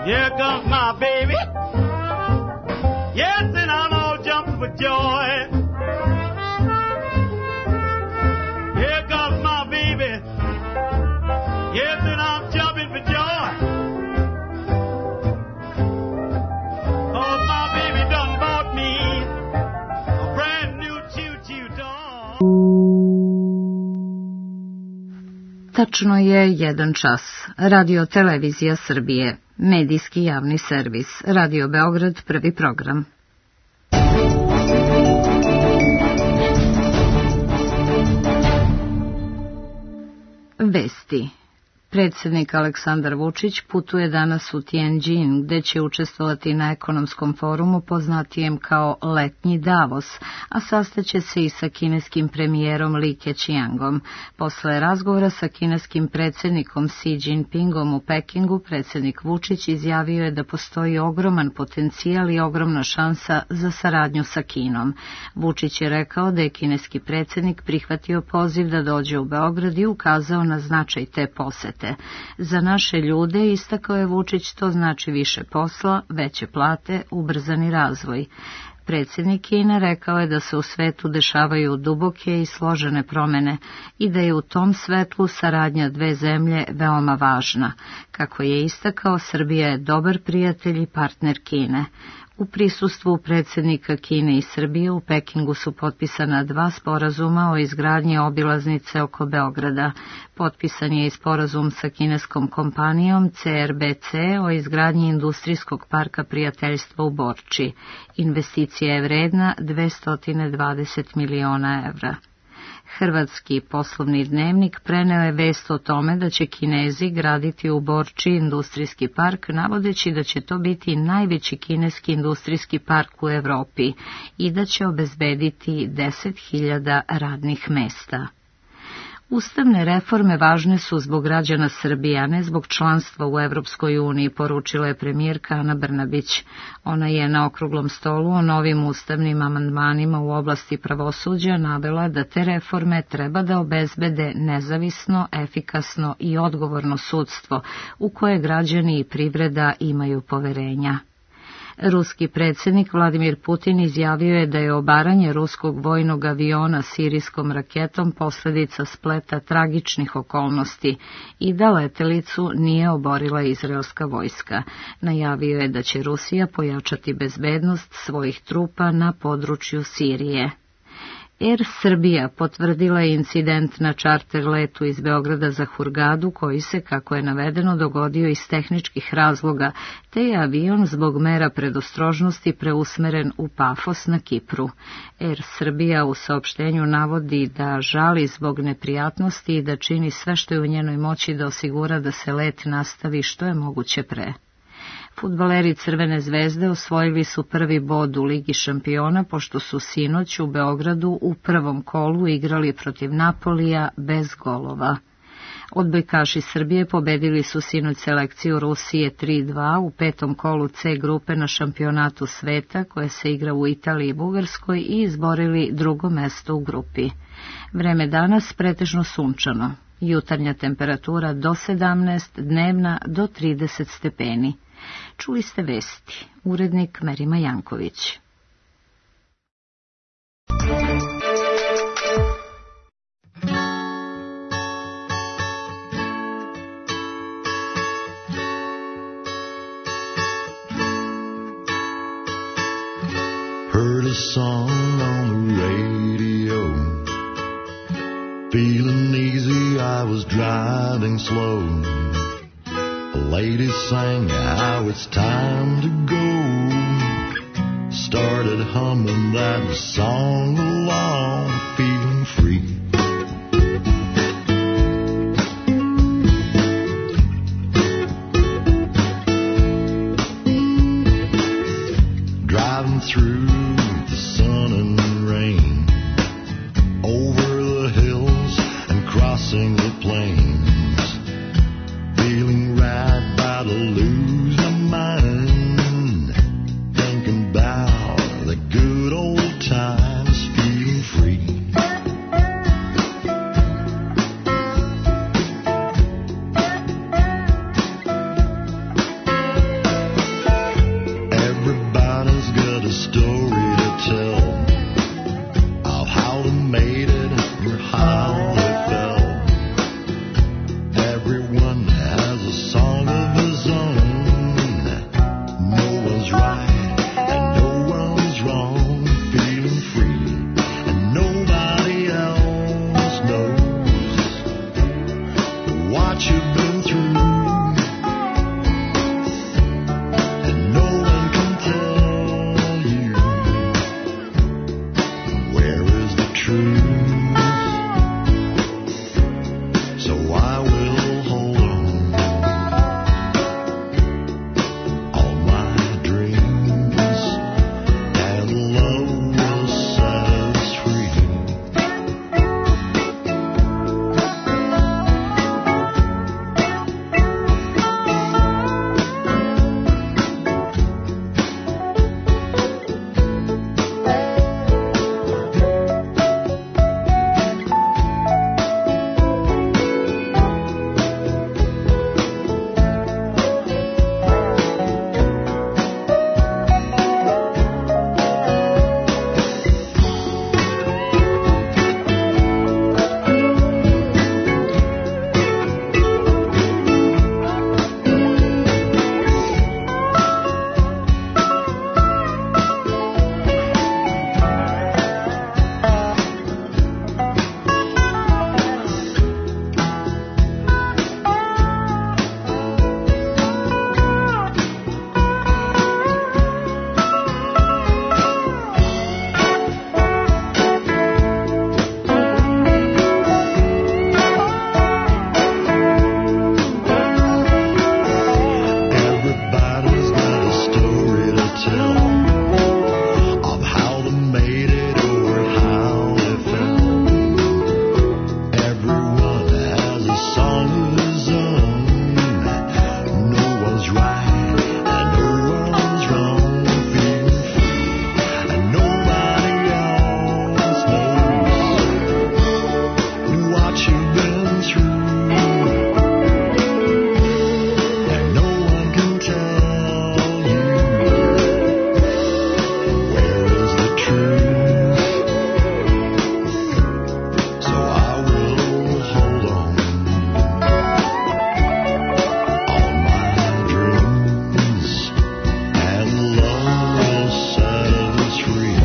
Here comes my baby. Yes, and I'm all jumping for joy. Here comes my baby. Yes, and I'm jumping for joy. Oh, my baby done bought me a brand new choo-choo doll. Tačno je jedan čas. Radio Televizija Srbije. Medijski javni servis. Radio Beograd, prvi program. Vesti. Predsjednik Aleksandar Vučić putuje danas u Tianjin, gde će učestvovati na ekonomskom forumu poznatijem kao Letnji Davos, a sastaće se i sa kineskim premijerom Li Keqiangom. Posle razgovora sa kineskim predsjednikom Xi Jinpingom u Pekingu, predsjednik Vučić izjavio je da postoji ogroman potencijal i ogromna šansa za saradnju sa Kinom. Vučić je rekao da je kineski predsjednik prihvatio poziv da dođe u Beograd i ukazao na značaj te posete. Za naše ljude, istakao je Vučić, to znači više posla, veće plate, ubrzani razvoj. Predsjednik Kine rekao je da se u svetu dešavaju duboke i složene promjene i da je u tom svetlu saradnja dve zemlje veoma važna. Kako je istakao, Srbija je dobar prijatelj i partner Kine. U prisustvu predsjednika Kine i Srbije u Pekingu su potpisana dva sporazuma o izgradnji obilaznice oko Beograda. Potpisan je i sporazum sa kineskom kompanijom C R B C o izgradnji industrijskog parka prijateljstva u Borči. Investicija je vredna dvesta dvadeset miliona evra. Hrvatski poslovni dnevnik preneo je vest o tome da će Kinezi graditi u Borči industrijski park, navodeći da će to biti najveći kineski industrijski park u Evropi i da će obezbediti deset hiljada radnih mesta. Ustavne reforme važne su zbog građana Srbije, a ne zbog članstva u Evropskoj uniji, poručila je premijerka Ana Brnabić. Ona je na okruglom stolu o novim ustavnim amandmanima u oblasti pravosuđa navela da te reforme treba da obezbede nezavisno, efikasno i odgovorno sudstvo u koje građani i privreda imaju poverenja. Ruski predsjednik Vladimir Putin izjavio je da je obaranje ruskog vojnog aviona sirijskom raketom posljedica spleta tragičnih okolnosti i da letelicu nije oborila izraelska vojska. Najavio je da će Rusija pojačati bezbednost svojih trupa na području Sirije. Air Srbija potvrdila je incident na čarter letu iz Beograda za Hurgadu koji se, kako je navedeno, dogodio iz tehničkih razloga, te je avion zbog mera predostrožnosti preusmeren u Pafos na Kipru. Air Srbija u saopštenju navodi da žali zbog neprijatnosti i da čini sve što je u njenoj moći da osigura da se let nastavi što je moguće pre. Fudbaleri Crvene zvezde osvojili su prvi bod u Ligi šampiona pošto su sinoć u Beogradu u prvom kolu igrali protiv Napolija bez golova. Odbojkaši Srbije pobedili su sinoć selekciju Rusije tri dva u petom kolu C grupe na šampionatu sveta koje se igra u Italiji i Bugarskoj i izborili drugo mesto u grupi. Vreme danas pretežno sunčano. Jutarnja temperatura do sedamnaest, dnevna do trideset stepeni. Čuli ste vesti. Urednik Merima Janković. Heard a song on the radio, feeling easy, I was driving slow. A lady sang how it's time to go. Started humming that song along, feeling free. Driving through the sun and rain, over the hills and crossing the plains, feeling right by the lose my mind, thinking about the good old times, feeling free. what you've been through. And no one can tell you where is the truth. So I will hold on. All my dreams and love will set us free. Everybody's got a story to tell of how they made it or how they fell. Everyone has a song of his own. No one's right and no one's wrong. Feel free and nobody else knows what you've been through. And no one can tell you where is the truth. So I will hold on. All my dreams and love will set us free.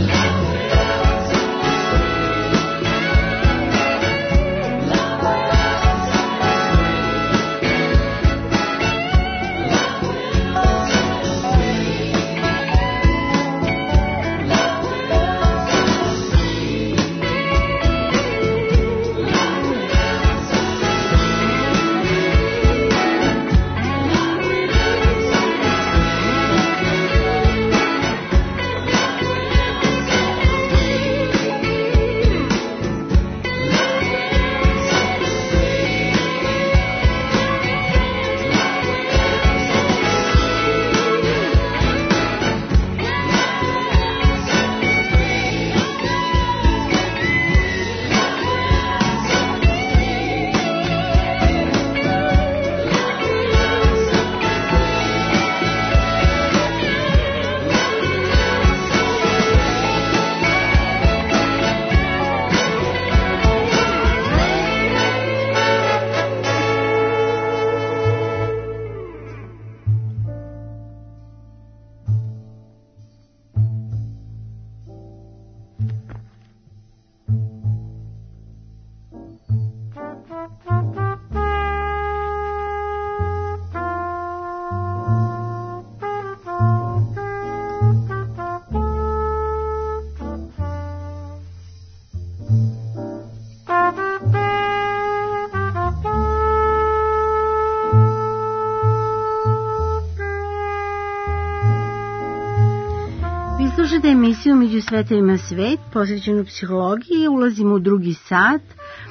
Vi slušate emisiju Među svetovima svet, posvećenu psihologiji. Ulazimo u drugi sat,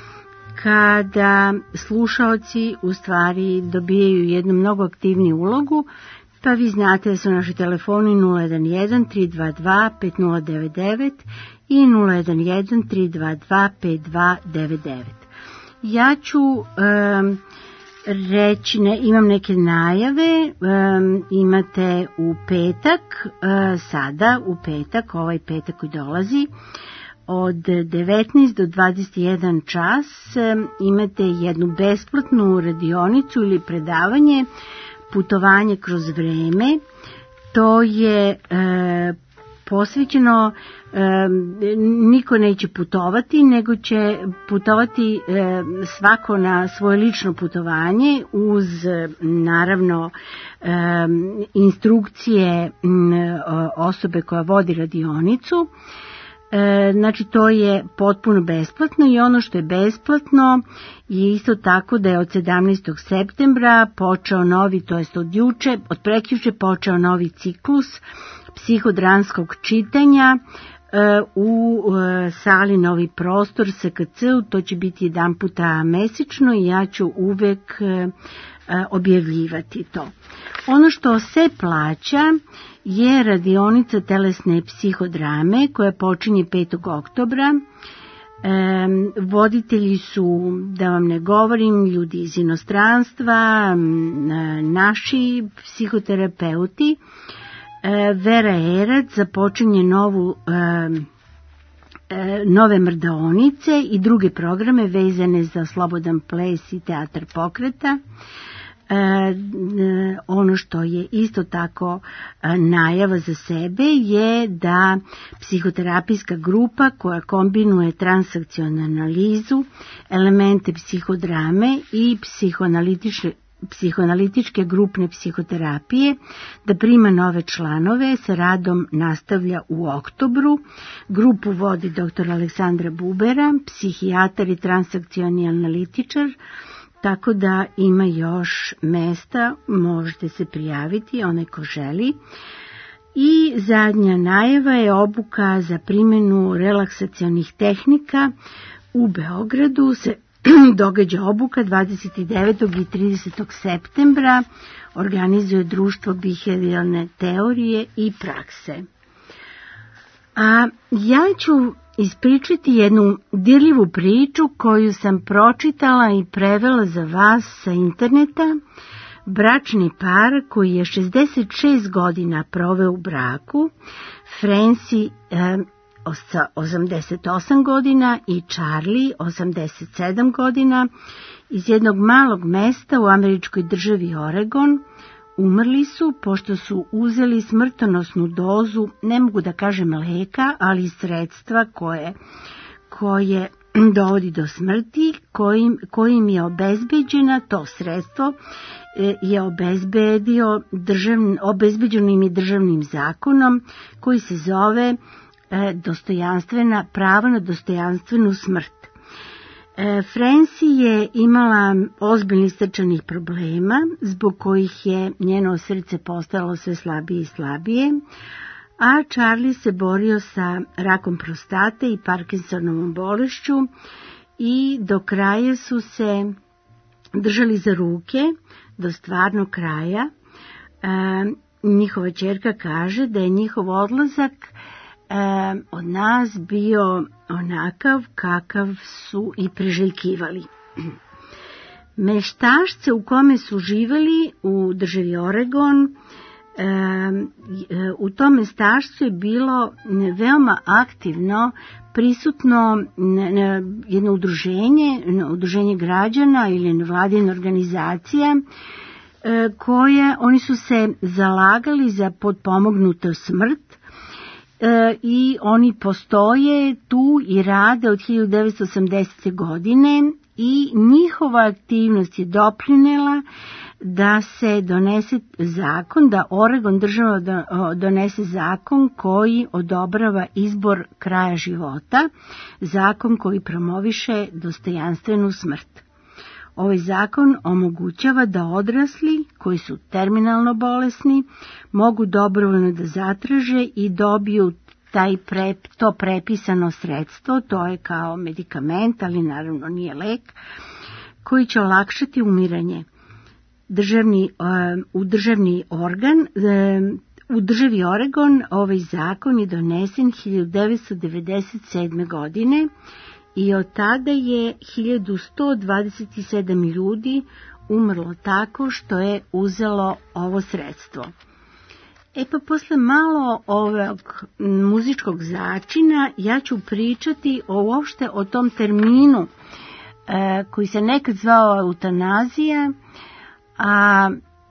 kada slušaoci u stvari dobijaju jednu mnogo aktivniju ulogu, pa vi znate da su naši telefoni nula jedan jedan tri dva dva pet nula devet devet i nula jedan jedan tri dva dva pet dva devet devet. Ja ću um, reći, ne, imam neke najave, um, imate u petak, uh, sada u petak, ovaj petak koji dolazi, od devetnaest do dvadeset jedan čas um, imate jednu besplatnu radionicu ili predavanje Putovanje kroz vreme. To je uh, posvećeno, e, niko neće putovati, nego će putovati e, svako na svoje lično putovanje uz naravno e, instrukcije m, osobe koja vodi radionicu. E, znači to je potpuno besplatno i ono što je besplatno je isto tako da je od sedamnaestog septembra počeo novi, to jest od juče, od prekjuče počeo novi ciklus psihodramskog čitanja e, u e, sali Novi prostor S K C, to će biti jedan puta mesečno i ja ću uvek e, objavljivati to. Ono što se plaća je radionica telesne psihodrame koja počinje petog oktobra. E, voditelji su, da vam ne govorim, ljudi iz inostranstva, naši psihoterapeuti. E, Vera Erac započinje novu e, e, nove mrdaonice i druge programe vezane za slobodan ples i teatar pokreta. E, ono što je isto tako e, najava za sebe je da psihoterapijska grupa koja kombinuje transakcionu analizu, elemente psihodrame i psihoanalitičke psihoanalitičke grupne psihoterapije, da prima nove članove, sa radom nastavlja u oktobru. Grupu vodi doktor Aleksandra Bubera, psihijatar i transakcioni analitičar, tako da ima još mesta, možete se prijaviti, onaj ko želi. I zadnja najava je obuka za primjenu relaksacionih tehnika u Beogradu. Se događa obuka dvadeset devetog i tridesetog septembra, organizuje društvo bihevioralne teorije i prakse. A ja ću ispričati jednu dirljivu priču koju sam pročitala i prevela za vas sa interneta. Bračni par koji je šezdeset šest godina proveo u braku, Franci eh, osamdeset osam godina i Charlie osamdeset sedam godina, iz jednog malog mesta u američkoj državi Oregon, umrli su pošto su uzeli smrtonosnu dozu, ne mogu da kažem leka, ali sredstva koje, koje dovodi do smrti, kojim, kojim je obezbeđena, to sredstvo je obezbedio držav, obezbeđeno im je državnim zakonom koji se zove dostojanstvena, pravo na dostojanstvenu smrt. Franci je imala ozbiljnih srčanih problema zbog kojih je njeno srce postalo sve slabije i slabije, a Charlie se borio sa rakom prostate i Parkinsonovom bolešću i do kraja su se držali za ruke, do stvarnog kraja. Njihova ćerka kaže da je njihov odlazak E, od nas bio onakav kakav su i priželjkivali. Meštašce u kome su živeli u državi Oregon, e, u tom meštašcu je bilo veoma aktivno prisutno jedno udruženje, udruženje građana ili nevladina organizacija e, koje oni su se zalagali za potpomognutu smrt. E, i oni postoje tu i rade od hiljadu devetsto osamdesete. godine i njihova aktivnost je doprinela da se donese zakon, da Oregon država donese zakon koji odobrava izbor kraja života, zakon koji promoviše dostojanstvenu smrt. Ovaj zakon omogućava da odrasli koji su terminalno bolesni mogu dobrovoljno da zatraže i dobiju taj pre, to prepisano sredstvo, to je kao medikament, ali naravno nije lek, koji će olakšati umiranje. Državni, u državni organ, u državi Oregon ovaj zakon je donesen hiljadu devetsto devedeset sedme. godine i od tada je hiljadu sto dvadeset sedam ljudi umrlo tako što je uzelo ovo sredstvo. E pa posle malo ovog muzičkog začina ja ću pričati o, uopšte o tom terminu e, koji se nekad zvao eutanazija, a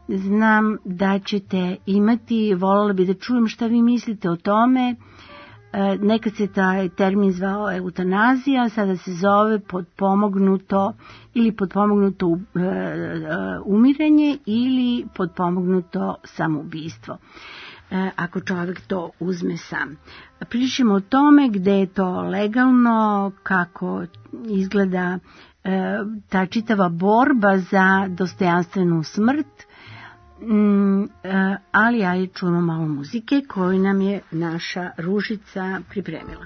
znam da ćete imati, voljela bi da čujem šta vi mislite o tome. E, nekad se taj termin zvao eutanazija, sada se zove potpomognuto ili potpomognuto e, e, umiranje ili potpomognuto samoubistvo. E, ako čovjek to uzme sam. Pričamo o tome gde je to legalno, kako izgleda e, ta čitava borba za dostojanstvenu smrt, mm, e, ali ajde čujemo malo muzike koju nam je naša Ružica pripremila.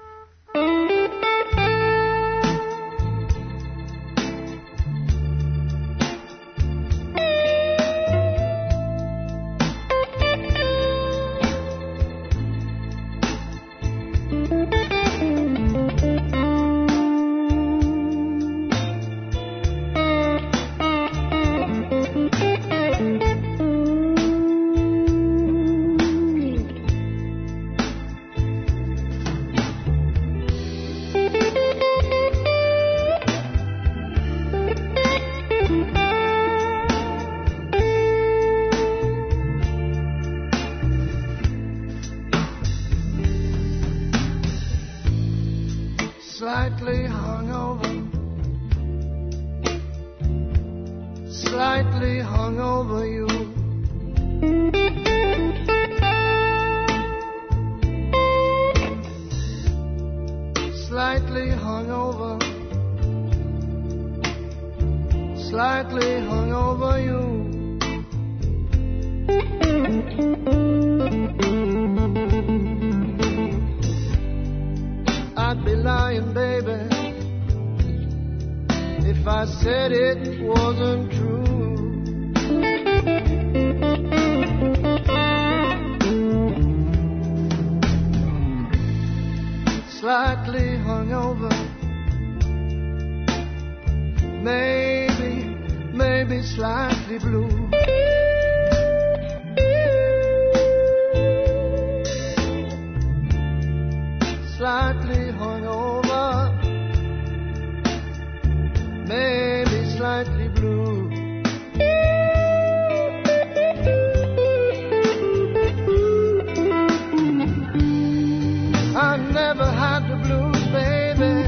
Slightly hungover, slightly hungover you. Slightly hungover, slightly hungover you. I'd be lying, baby, if I said it wasn't true. Slightly hungover, maybe, maybe slightly blue. Slightly hungover, maybe slightly blue. I never had the blues, baby,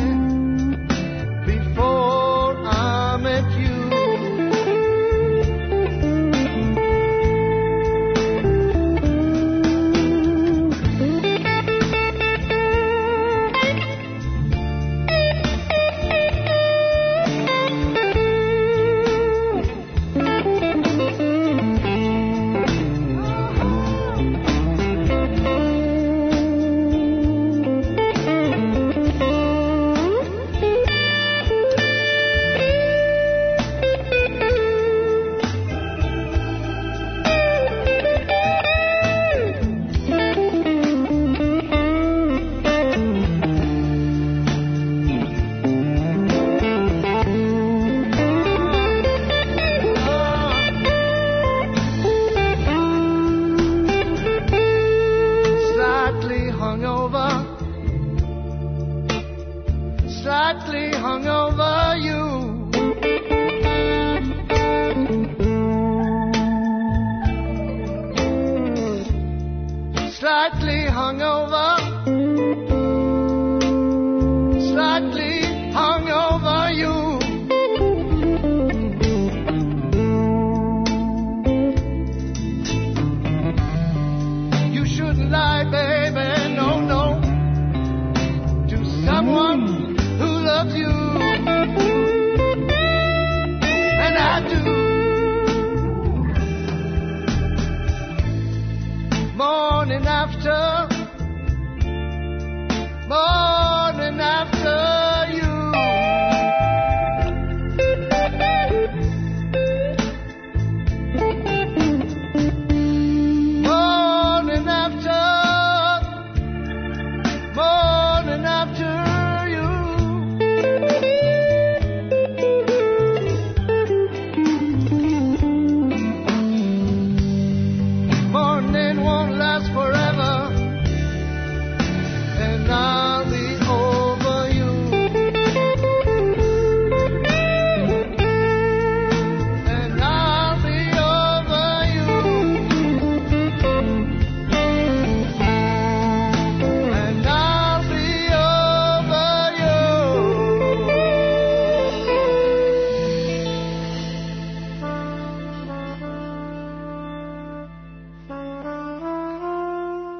before I met you.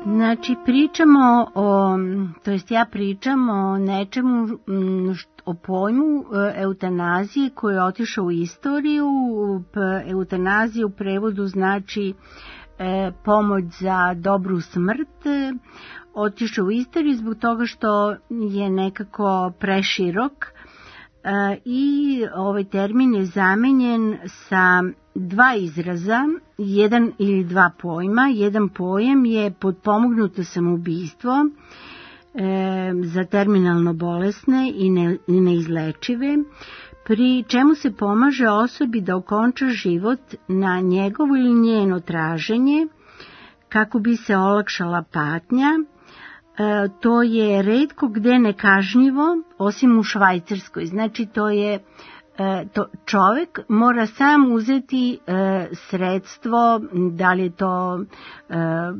Znači, pričamo o, to jest ja pričam o nečemu, m, št- o pojmu e, eutanazije koji je otišao u istoriju. P- eutanazija u prevodu znači e, pomoć za dobru smrt. E, otišao u istoriju zbog toga što je nekako preširok e, i ovaj termin je zamenjen sa dva izraza, jedan ili dva pojma. Jedan pojam je potpomognuto samoubistvo e, za terminalno bolesne i, ne, i neizlečive, pri čemu se pomaže osobi da okonča život na njegovo ili njeno traženje kako bi se olakšala patnja. E, to je retko gde nekažnjivo, osim u Švajcarskoj. Znači, to je to čovjek mora sam uzeti e, sredstvo, da li je to e,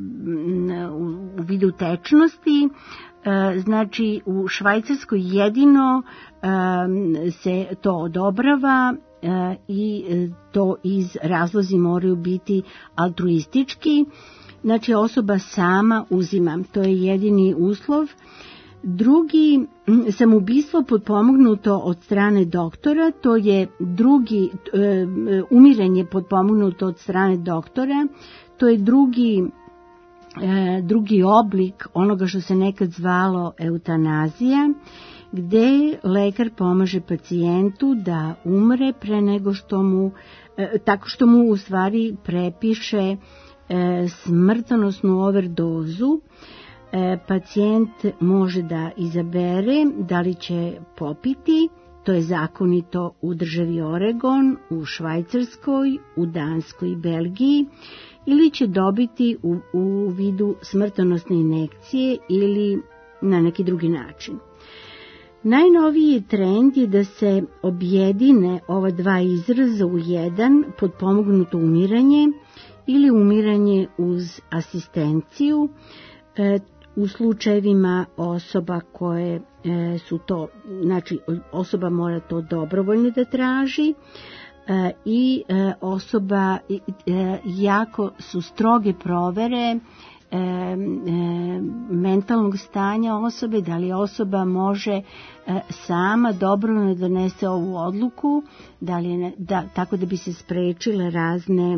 u vidu tečnosti. E, znači u Švajcarskoj jedino e, se to odobrava e, i to iz razlozi moraju biti altruistički. Znači osoba sama uzima, to je jedini uslov. Drugi, samoubistvo potpomognuto od strane doktora, to je drugi, e, umiranje potpomognuto od strane doktora, to je drugi, e, drugi oblik onoga što se nekad zvalo eutanazija, gde lekar pomaže pacijentu da umre pre nego što mu, e, tako što mu u stvari prepiše e, smrtonosnu overdozu. E, pacijent može da izabere da li će popiti, to je zakonito u državi Oregon, u Švajcarskoj, u Danskoj i Belgiji, ili će dobiti u, u vidu smrtonosne injekcije ili na neki drugi način. Najnoviji trend je da se objedine ova dva izraza u jedan, potpomognuto umiranje ili umiranje uz asistenciju, e, u slučajevima osoba koje e, su to, znači osoba mora to dobrovoljno da traži e, i e, osoba, e, jako su stroge provere e, e, mentalnog stanja osobe, da li osoba može e, sama dobrovoljno donese ovu odluku, da li je, da, tako da bi se sprečile razne,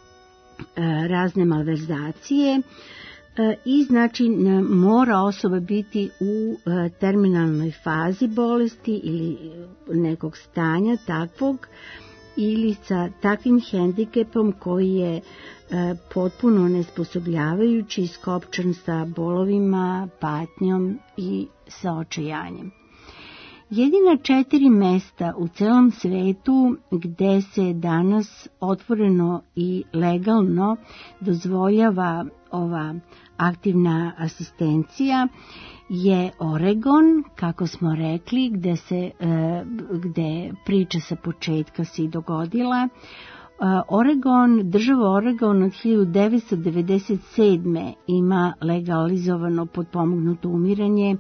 e, razne malverzacije. I znači mora osoba biti u terminalnoj fazi bolesti ili nekog stanja takvog ili sa takvim hendikepom koji je potpuno nesposobljavajući, iskopčan sa bolovima, patnjom i sa očajanjem. Jedina četiri mesta u celom svetu gde se danas otvoreno i legalno dozvoljava ova aktivna asistencija je Oregon, kako smo rekli, gde se gde priča sa početka se i dogodila. Oregon, država Oregon od hiljadu devetsto devedeset sedme ima legalizovano potpomognuto umiranje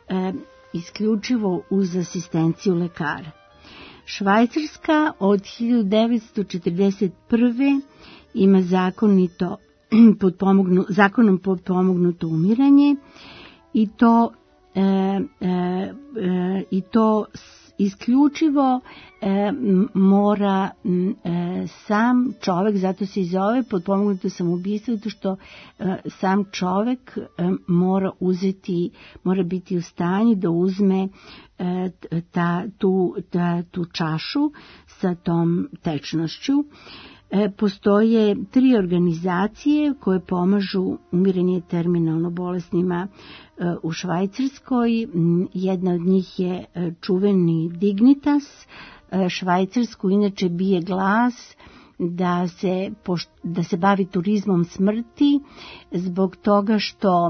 isključivo uz asistenciju lekara. Švajcarska od hiljadu devetsto četrdeset prve ima zakonito potpomognu, zakonom potpomognuto umiranje i to e, e, e, i to isključivo e, mora e, sam čovek, zato se i zove potpomognuto samoubistvo, zato što e, sam čovek e, mora uzeti, mora biti u stanju da uzme e, ta, tu, ta, tu čašu sa tom tečnošću. E, postoje tri organizacije koje pomažu umiranje terminalno bolesnima e, u Švajcarskoj. Jedna od njih je e, čuveni Dignitas. E, Švajcarsku inače bije glas da se, poš, da se bavi turizmom smrti zbog toga što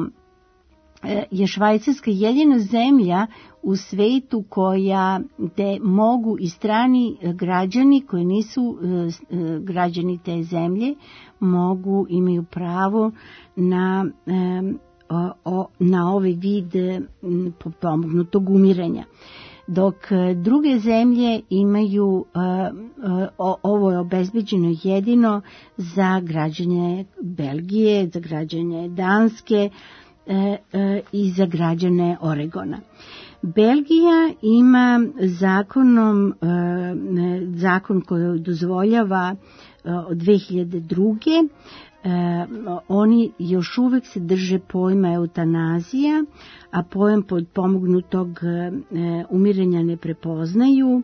je Švajcarska jedina zemlja u svetu koja gde mogu i strani građani koji nisu građani te zemlje mogu, imaju pravo na, na ovaj vid potpomognutog umiranja. dok druge zemlje imaju, ovo je obezbeđeno jedino za građane Belgije, za građane Danske i za građane Oregona. Belgija ima zakonom, zakon koji dozvoljava od dve hiljade druge. Oni još uvek se drže pojma eutanazija, a pojam potpomognutog umiranja ne prepoznaju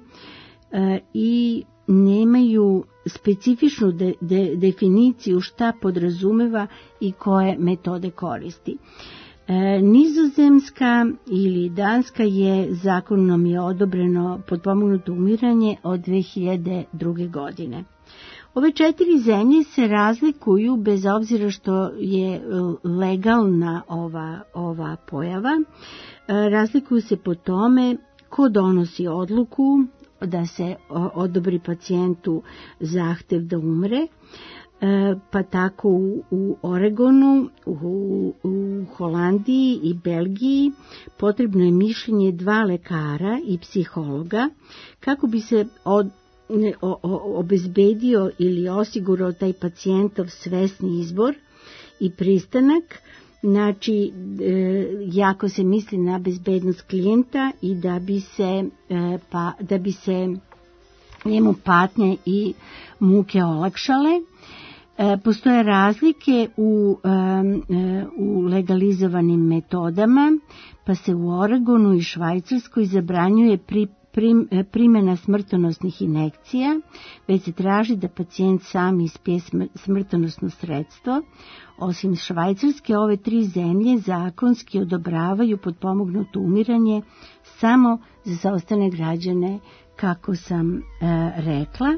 i nemaju specifičnu de, de, definiciju šta podrazumeva i koje metode koristi. E, Nizozemska ili Danska je zakonom je odobreno potpomognuto umiranje od dve hiljade druge. godine. Ove četiri zemlje se razlikuju bez obzira što je legalna ova, ova pojava. E, razlikuju se po tome ko donosi odluku da se odobri pacijentu zahtev da umre, pa tako u, u Oregonu, u, u Holandiji i Belgiji potrebno je mišljenje dva lekara i psihologa kako bi se od, o, o, obezbedio ili osigurao taj pacijentov svesni izbor i pristanak. Znači, e, jako se misli na bezbednost klijenta i da bi se, e, pa, da bi se njemu patnje i muke olakšale. E, postoje razlike u, e, u legalizovanim metodama, pa se u Oregonu i Švajcarskoj zabranjuje pri Prim, primjena smrtonosnih injekcija, već se traži da pacijent sam ispije smrtonosno sredstvo. Osim Švajcarske, ove tri zemlje zakonski odobravaju potpomognuto umiranje samo za zaostale građane, kako sam e, rekla.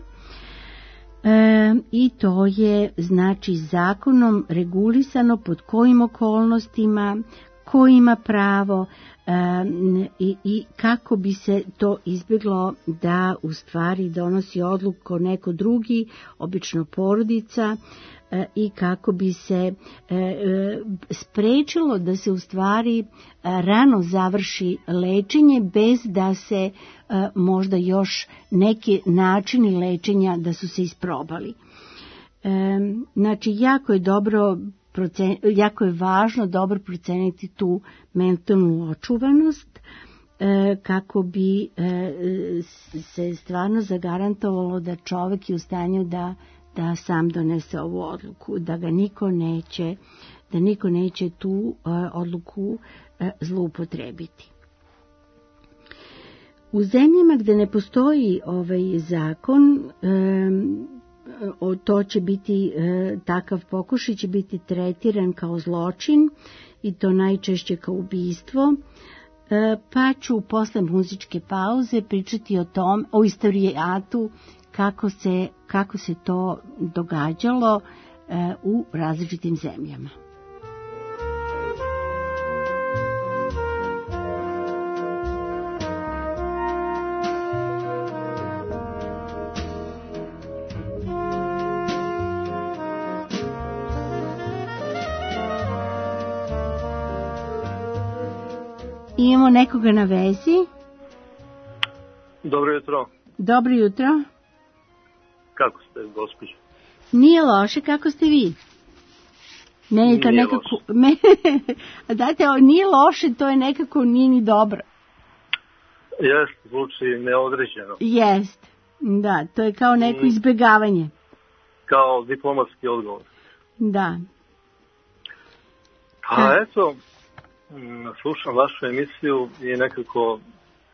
E, I to je znači zakonom regulisano pod kojim okolnostima, ko ima pravo, I, i kako bi se to izbjeglo da u stvari donosi odluku neko drugi, obično porodica, i kako bi se sprečilo da se u stvari rano završi lečenje bez da se možda još neki načini lečenja da su se isprobali. Znači, jako je dobro Procen, jako je važno dobro proceniti tu mentalnu očuvanost e, kako bi e, se stvarno zagarantovalo da čovjek je u stanju da, da sam donese ovu odluku, da ga niko neće, da niko neće tu e, odluku e, zloupotrebiti. U zemljama gdje ne postoji ovaj zakon, e, to će biti, takav pokušaj će biti tretiran kao zločin i to najčešće kao ubistvo, pa ću posle muzičke pauze pričati o tom, o istorijatu kako se, kako se to događalo u različitim zemljama. Imamo nekoga na vezi. Dobro jutro. Dobro jutro. Kako ste, gospođo? Nije loše, kako ste vi? Meni je to nije nekako... Me, dajte, nije loše, to je nekako nije ni dobro. Jest, zvuči neodređeno. Jest, da, to je kao neko izbjegavanje. Kao diplomatski odgovor. Da. A eto... slušam vašu emisiju i nekako uh,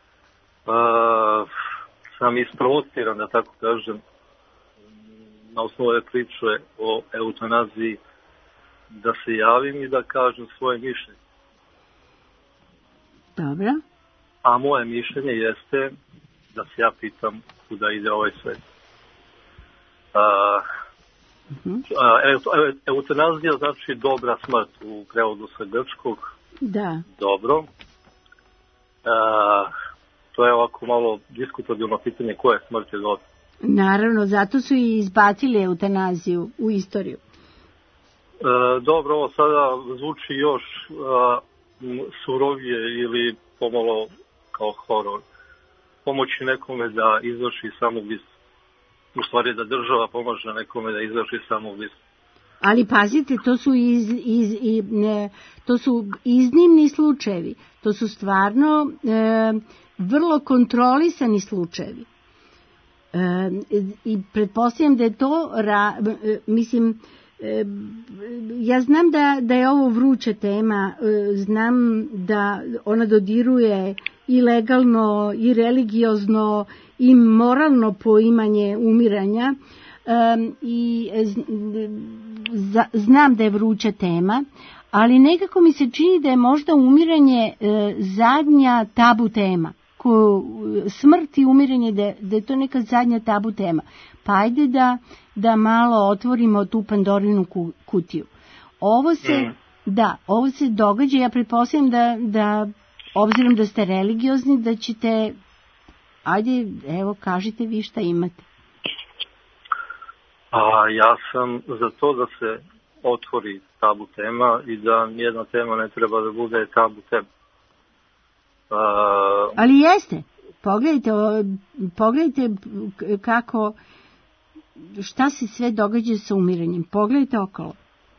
sam isprovociran, da tako kažem, na osnovu ove priče o eutanaziji, da se javim i da kažem svoje mišljenje. Dobro. A moje mišljenje jeste da se ja pitam kuda ide ovaj svet. Uh, uh-huh. uh, eutanazija znači dobra smrt u prevodu sa grčkog. Da. Dobro. Uh, to je ovako malo diskutabilno pitanje koje smrt je dobro. Naravno, zato su i izbacili eutanaziju u istoriju. Uh, dobro, ovo sada zvuči još uh, surovije ili pomalo kao horor. pomoći nekome da izvrši samoubistvo. U stvari da država pomaže nekome da izvrši samoubistvo. Ali pazite, to su, iz, iz, i, ne, to su iznimni slučajevi. To su stvarno e, vrlo kontrolisani slučajevi. E, I pretpostavljam da je to, ra, e, mislim, e, ja znam da, da je ovo vruća tema, e, znam da ona dodiruje i legalno, i religiozno, i moralno poimanje umiranja. Um, i z, znam da je vruća tema, ali nekako mi se čini da je možda umiranje e, zadnja tabu tema. Ko, smrt i umiranje, da, da je to neka zadnja tabu tema. Pa ajde da, da malo otvorimo tu Pandorinu kutiju. Ovo se, mm. da, ovo se događa, ja pretpostavljam da, da, obzirom da ste religiozni, da ćete, ajde, evo, kažite vi šta imate. A ja sam za to da se otvori tabu tema i da nijedna tema ne treba da bude tabu tema. A... Ali jeste. Pogledajte, pogledajte kako, šta se sve događa sa umiranjem. Pogledajte okolo.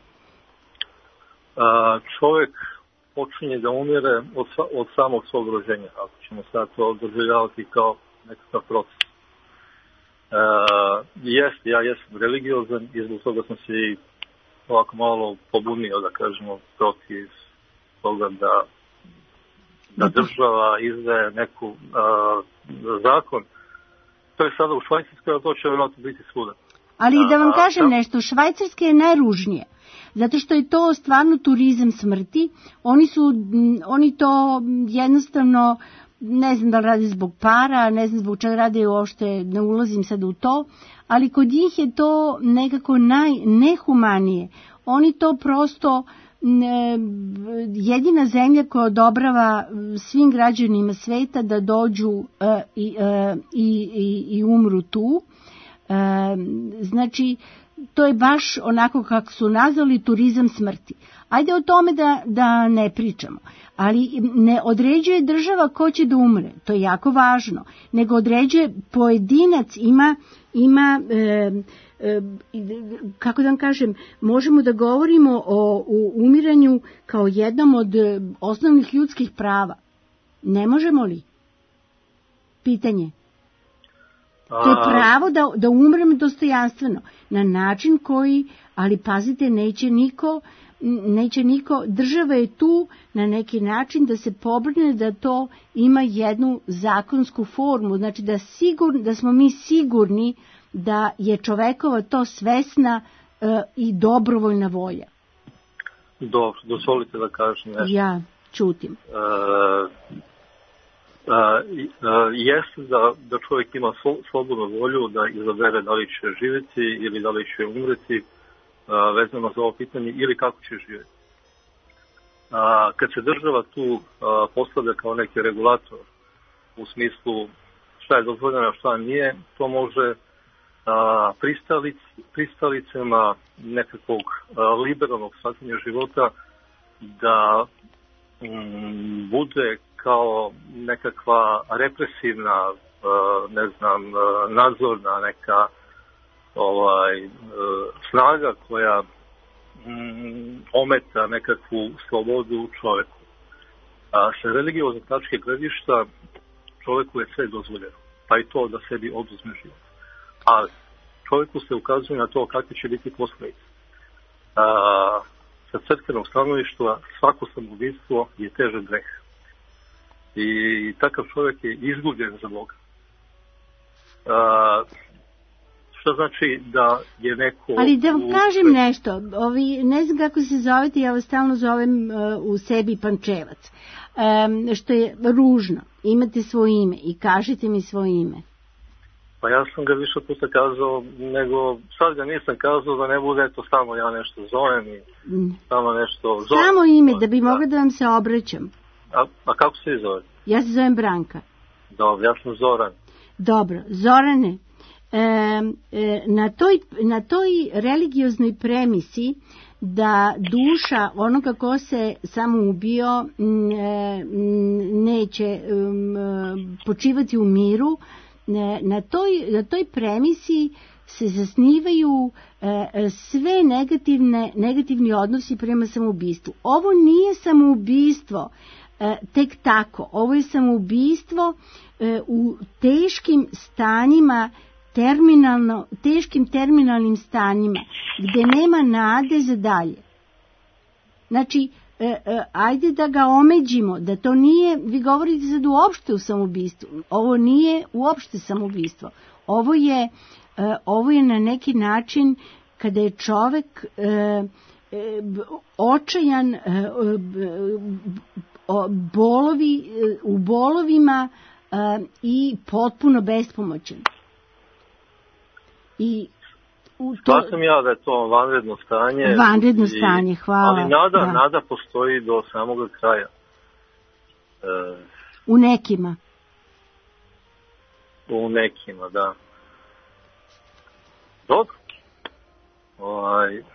A, čovjek počinje da umire od, od samog svog rođenja, ako ćemo sad to doživljavati kao nekakav proces. Uh, jest, ja jesam religiozan i zbog toga sam se i ovako malo pobunio, da kažemo, protiv toga da, da država izdaje neku uh, zakon. To je sada u Švajcarskoj, a to će vjerojatno biti svuda. Ali da vam kažem uh, nešto, Švajcarska je najružnije, zato što je to stvarno turizam smrti. Oni su, oni to jednostavno, ne znam da li radi zbog para, ne znam zbog čega radi uopšte, ne ulazim sad u to, ali kod njih je to nekako najnehumanije. Oni to prosto, ne, jedina zemlja koja odobrava svim građanima sveta da dođu uh, i, uh, i, i, i umru tu. Uh, znači, to je baš onako kako su nazvali turizam smrti. Ajde o tome da, da ne pričamo. Ali ne određuje država ko će da umre, to je jako važno, nego određuje pojedinac, ima, ima e, e, kako da vam kažem, možemo da govorimo o, o umiranju kao jednom od osnovnih ljudskih prava. Ne možemo li? Pitanje. To je pravo da, da umrem dostojanstveno, na način koji, ali pazite, neće niko, neće niko, država je tu na neki način da se pobrine da to ima jednu zakonsku formu, znači da, sigur, da smo mi sigurni da je čovekova to svesna uh, i dobrovoljna volja. Dobro, dozvolite da kažem nešto. Ja čutim. Uh, Uh, uh, jeste da, da čovjek ima slobodnu volju da izabere da li će živjeti ili da li će umreti, uh, vezano za ovo pitanje, ili kako će živjeti. Uh, kad se država tu uh, postavlja kao neki regulator u smislu šta je dozvoljeno, šta nije, to može uh, pristalic, pristalicama nekakvog uh, liberalnog shvatanja života da um, bude kao nekakva represivna, ne znam, nadzorna neka ovaj, snaga koja ometa nekakvu slobodu u čoveku. A sa religiozne tačke gledišta čoveku je sve dozvoljeno, pa i to da sebi oduzme život. Ali čoveku se ukazuje na to kakve će biti posljedice. Sa crkvenog stanovištva svako samoubistvo je težak greh. I takav čovjek je izgubljen za Boga. A, što znači da je neko... Ali da vam kažem nešto, ovi, ne znam kako se zovete, ja vas stalno zovem uh, u sebi Pančevac, um, što je ružno, imate svoje ime i kažete mi svoje ime. Pa ja sam ga više puta kazao, nego sad ga nisam kazao da ne bude to samo ja nešto zovem i mm. samo nešto zovem. Samo ime, da bi mogla da vam se obraćam. A, a kako se zove? Ja se zovem Branka. Dobro, ja sam Zoran. Dobro, Zorane, e, na toj, na toj religioznoj premisi da duša onoga ko se samo ubio neće počivati u miru, na toj, na toj premisi se zasnivaju sve negativne, negativni odnosi prema samoubistvu. Ovo nije samoubistvo tek tako, ovo je samoubistvo u teškim stanjima, terminalno, teškim terminalnim stanjima gdje nema nade za dalje. Znači, e, e, ajde da ga omeđimo, da to nije, vi govorite sad uopšte u samoubistvu, ovo nije uopšte samoubistvo. Ovo je, e, ovo je na neki način kada je čovek e, e, očajan, e, e, bolovi, e, u bolovima e, i potpuno bespomoćan. I u to... Svašam ja da je to vanredno stanje. Vanredno i, stanje, hvala. Ali nada, da. nada postoji do samog kraja. E, u nekima. U nekima, da. Dobro. Ovaj,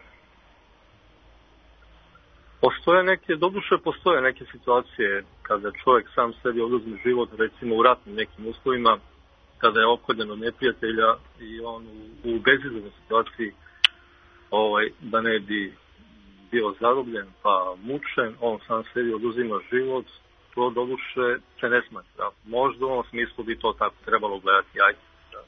postoje neke, doduše postoje neke situacije kada čovjek sam sebi oduzme život, recimo u ratnim nekim uslovima, kada je opkoljen od neprijatelja i on u, u bezizlaznoj situaciji, ovaj, da ne bi bio zarobljen pa mučen, on sam sebi oduzima život, to doduše se ne smatra. Možda u ovom smislu bi to tako trebalo gledati, ajde. Da.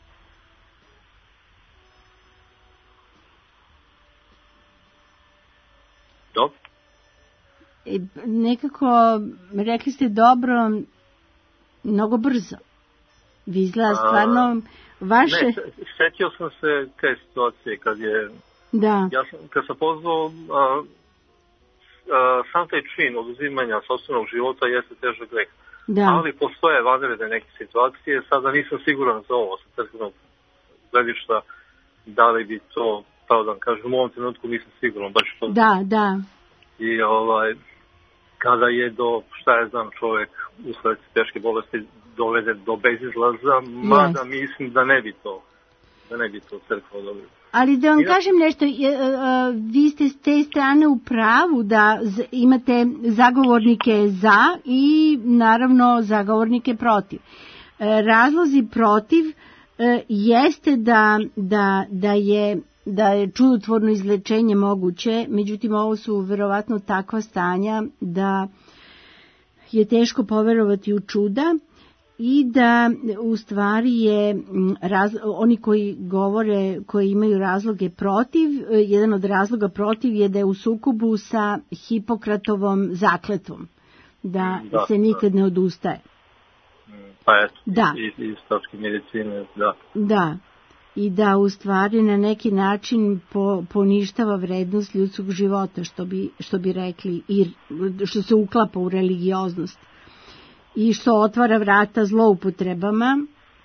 Dobro. I nekako, rekli ste dobro, mnogo brzo. Vi izgleda stvarno vaše... Ne, setio sam se kaj situacije kad je... Da. Ja sam, kad sam pozvao, a, a, sam taj čin oduzimanja sopstvenog života jeste težak greh. Da. Ali postoje vanredne neke situacije, sada nisam siguran za ovo sa crkvenog gledišta, da li bi to, pravo da vam kažem, u ovom trenutku nisam siguran, baš to... Da, da. I ovaj, kada je do, šta ja znam, čovjek usled teške bolesti dovede do bezizlaza, mada yes. mislim da ne bi to, da ne bi to crkva odobila. Ali da vam kažem nešto, vi ste s te strane u pravu da imate zagovornike za i naravno zagovornike protiv. Razlozi protiv jeste da, da, da je da je čudotvorno izlečenje moguće, međutim ovo su verovatno takva stanja da je teško poverovati u čuda i da u stvari je raz, oni koji govore, koji imaju razloge protiv, jedan od razloga protiv je da je u sukobu sa Hipokratovom zakletvom, da, da se nikad ne odustaje. Pa eto, da. iz, iz tačke medicine, da. Da. I da u stvari na neki način po, poništava vrednost ljudskog života, što bi, što bi rekli, i što se uklapa u religioznost. I što otvara vrata zloupotrebama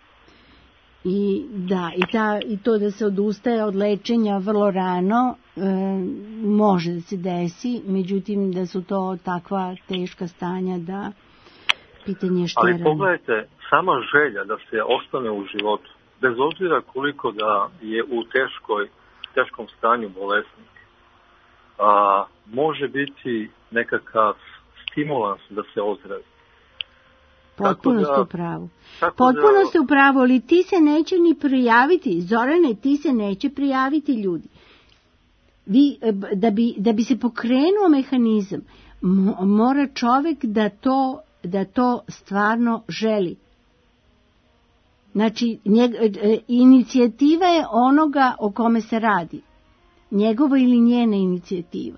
i da i, ta, i to da se odustaje od lečenja vrlo rano e, može da se desi, međutim da su to takva teška stanja da pitanje što je rano. Ali pogledajte, sama želja da se ostane u životu, bez obzira koliko da je u teškoj, teškom stanju bolesnik, a, može biti nekakav stimulans da se ozdravi. Potpuno ste u pravu. Potpuno da... ste u pravu, ali ti se neće ni prijaviti. Zorane, ti se neće prijaviti ljudi. Vi, da, bi, da bi se pokrenuo mehanizam, mora čovjek da to, da to stvarno želi. Znači, njeg, inicijativa je onoga o kome se radi. Njegova ili njena inicijativa.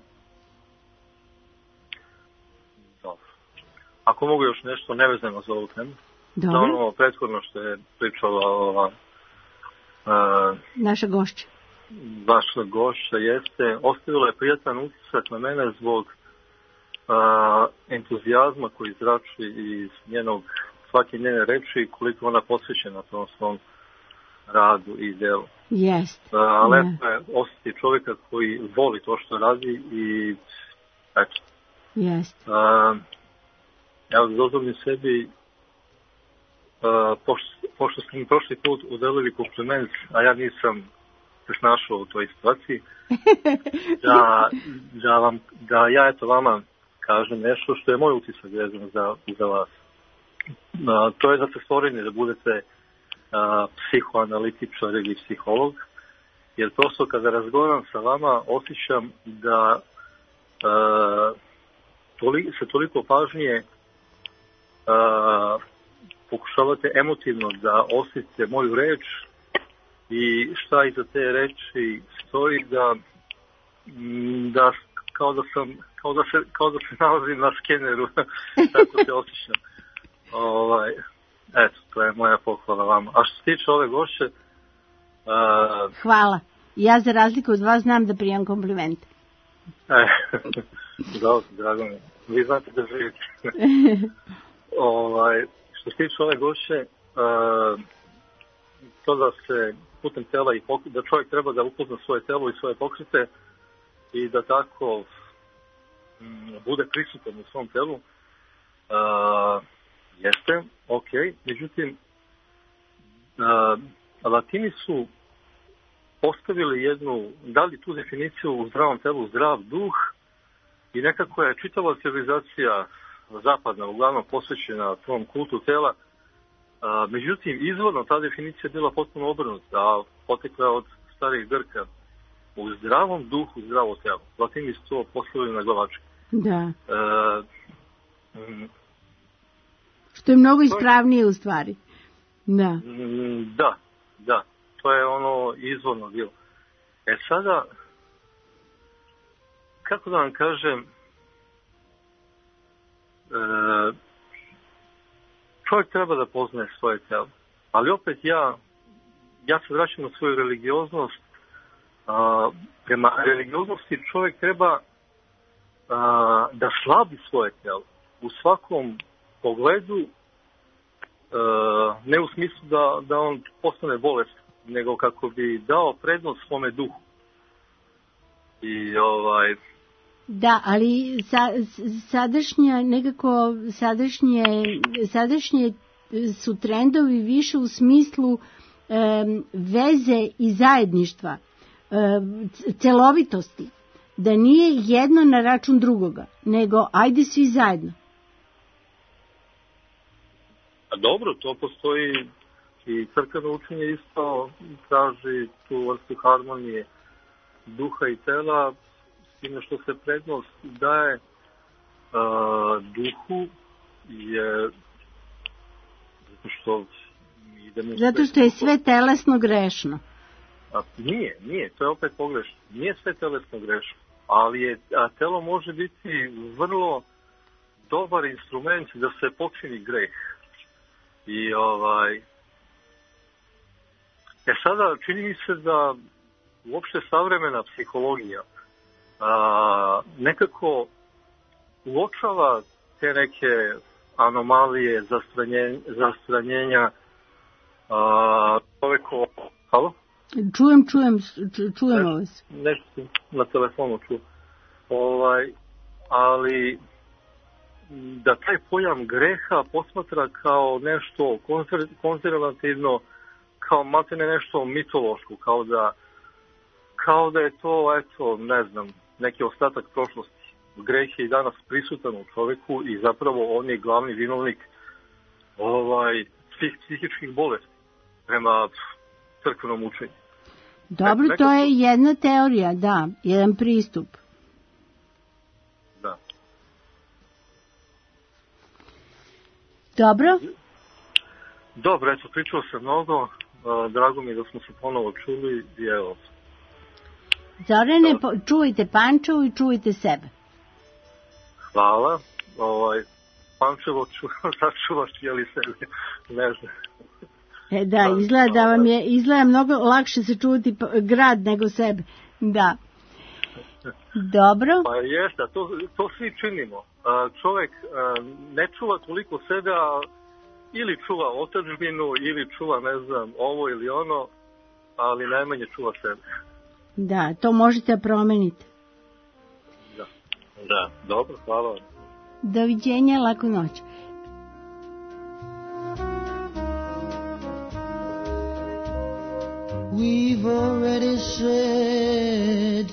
Ako mogu još nešto nevezano za ovu temu. Dobro. Za ono prethodno što je pričala ova... Uh, naša gošća. Vaša gošća jeste, ostavila je prijatan utisak na mene zbog uh, entuzijazma koji zrači iz njenog, svake njene reči, koliko ona posvećena tom svom radu i delu. Jest. Uh, lepo je osjeti čovjeka koji voli to što radi i eto. Jest. Uh, Ja dozvolim sebi uh, pošto, pošto ste mi prošli put udelili kompliment, a ja nisam se snašao u toj situaciji, da, da, vam, da ja eto vama kažem nešto što je moj utisak vezano za, za vas. Uh, to je da ste stvoreni da budete uh, psihoanalitičar ili psiholog, jer prosto kada razgovaram sa vama osjećam da uh, toli, se toliko pažnje uh, pokušavate emotivno da osjetite moju reč i šta iza te reči stoji, da, da kao da sam kao da se, kao da se nalazim na skeneru, tako se osjećam. Ovaj, eto, to je moja pohvala vama. A što se tiče ove gošće... Uh, Hvala. Ja za razliku od vas znam da primam komplimente. E, dobro, drago mi. Vi znate da živite. ovaj, što se tiče ove gošće, uh, to da se putem tela i pokri, da čovjek treba da upozna svoje telo i svoje pokrite i da tako m, bude prisutan u svom telu, uh, jeste, ok. Međutim, uh, Latini su postavili jednu, dali tu definiciju u zdravom telu, zdrav duh, i nekako je čitava civilizacija zapadna, uglavnom posvećena tom kultu tela. A, međutim, izvorno ta definicija je bila potpuno obrnuta, a potekla od starih Grka. U zdravom duhu, zdravo telo. Latini su to postavili na glavačke. Da. E, m, Što je mnogo ispravnije u stvari. Da. m, da, da. To je ono izvorno bilo. E sada, kako da vam kažem, e, čovjek treba da poznaje svoje telo. Ali opet ja, ja se vraćam na svoju religioznost. A, prema religioznosti čovjek treba a, da slabi svoje telo. U svakom pogledu, a, ne u smislu da, da on postane bolestan, nego kako bi dao prednost svome duhu. I ovaj... Da, ali sa, sadašnja, nekako sadašnje, sadašnje su trendovi više u smislu um, veze i zajedništva, um, celovitosti. Da nije jedno na račun drugoga, nego ajde svi zajedno. A dobro, to postoji i crkveno učenje isto traži tu vrstu harmonije duha i tela, s time što se prednost daje uh, duhu, je zato što idemo... Zato što je sve telesno grešno. A, nije, nije, to je opet pogrešno. Nije sve telesno grešno, ali je, a telo može biti vrlo dobar instrument da se počini greh. I ovaj... E sada, čini mi se da uopšte savremena psihologija a, nekako uočava te neke anomalije, zastranjenja, zastranjenja a, čovekovo... Halo? Čujem, čujem, čujem ne, vas. Nešto sam na telefonu čuo. Ovaj, ali da taj pojam greha posmatra kao nešto konzer, konzervativno, kao matene nešto mitološko, kao da kao da je to, eto, ne znam, neki ostatak prošlosti. Greh je i danas prisutan u čoveku i zapravo on je glavni vinovnik ovaj, svih psihičkih bolesti prema crkvenom učenju. Dobro, Nekako... to je jedna teorija, da, jedan pristup. Da. Dobro? Dobro, eto, pričao sam mnogo, drago mi je da smo se ponovo čuli i evo. Zorane, čuvajte Pančevo i čuvajte sebe. Hvala. Ovaj, Pančevo ču, sačuvaš jeli sebe, ne znam. E da, izgleda da vam je, izgleda mnogo lakše se čuvati grad nego sebe. Da. Dobro. Pa jeste, to, to svi činimo. Čovjek ne čuva toliko sebe, a ili čuva otadžbinu, ili čuva, ne znam, ovo ili ono, ali najmanje čuva sebe. Da, to možete promeniti. Da, da, dobro, hvala vam. Doviđenja, laku noć. we've already said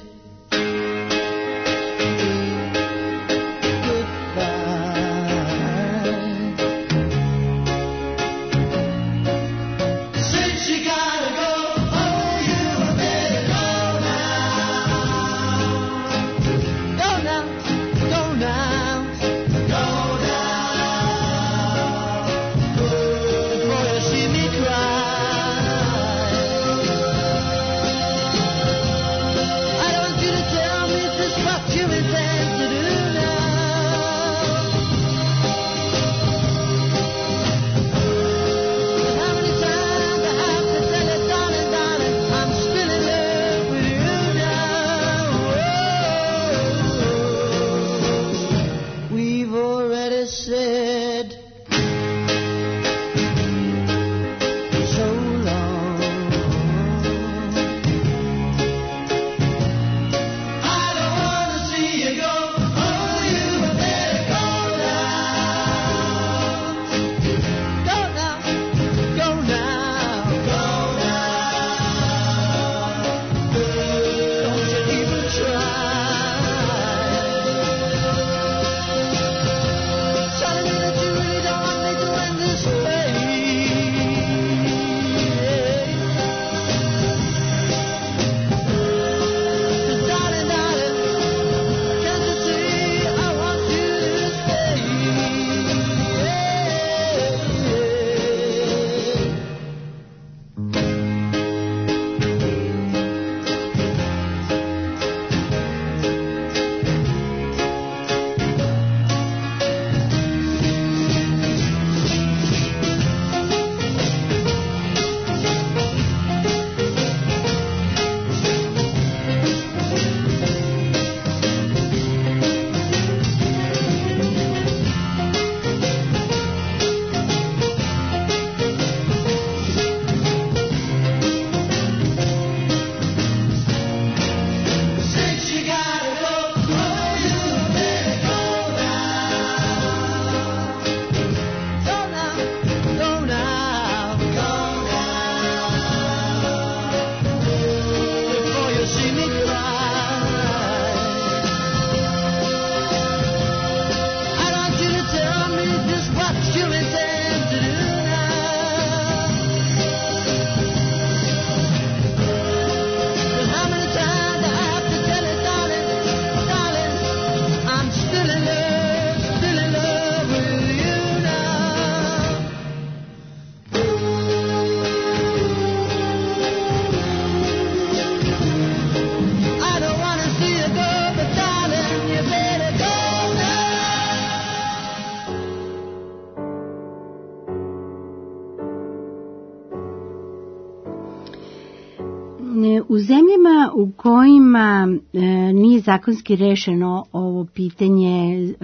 U zemljama u kojima e, nije zakonski rešeno ovo pitanje e,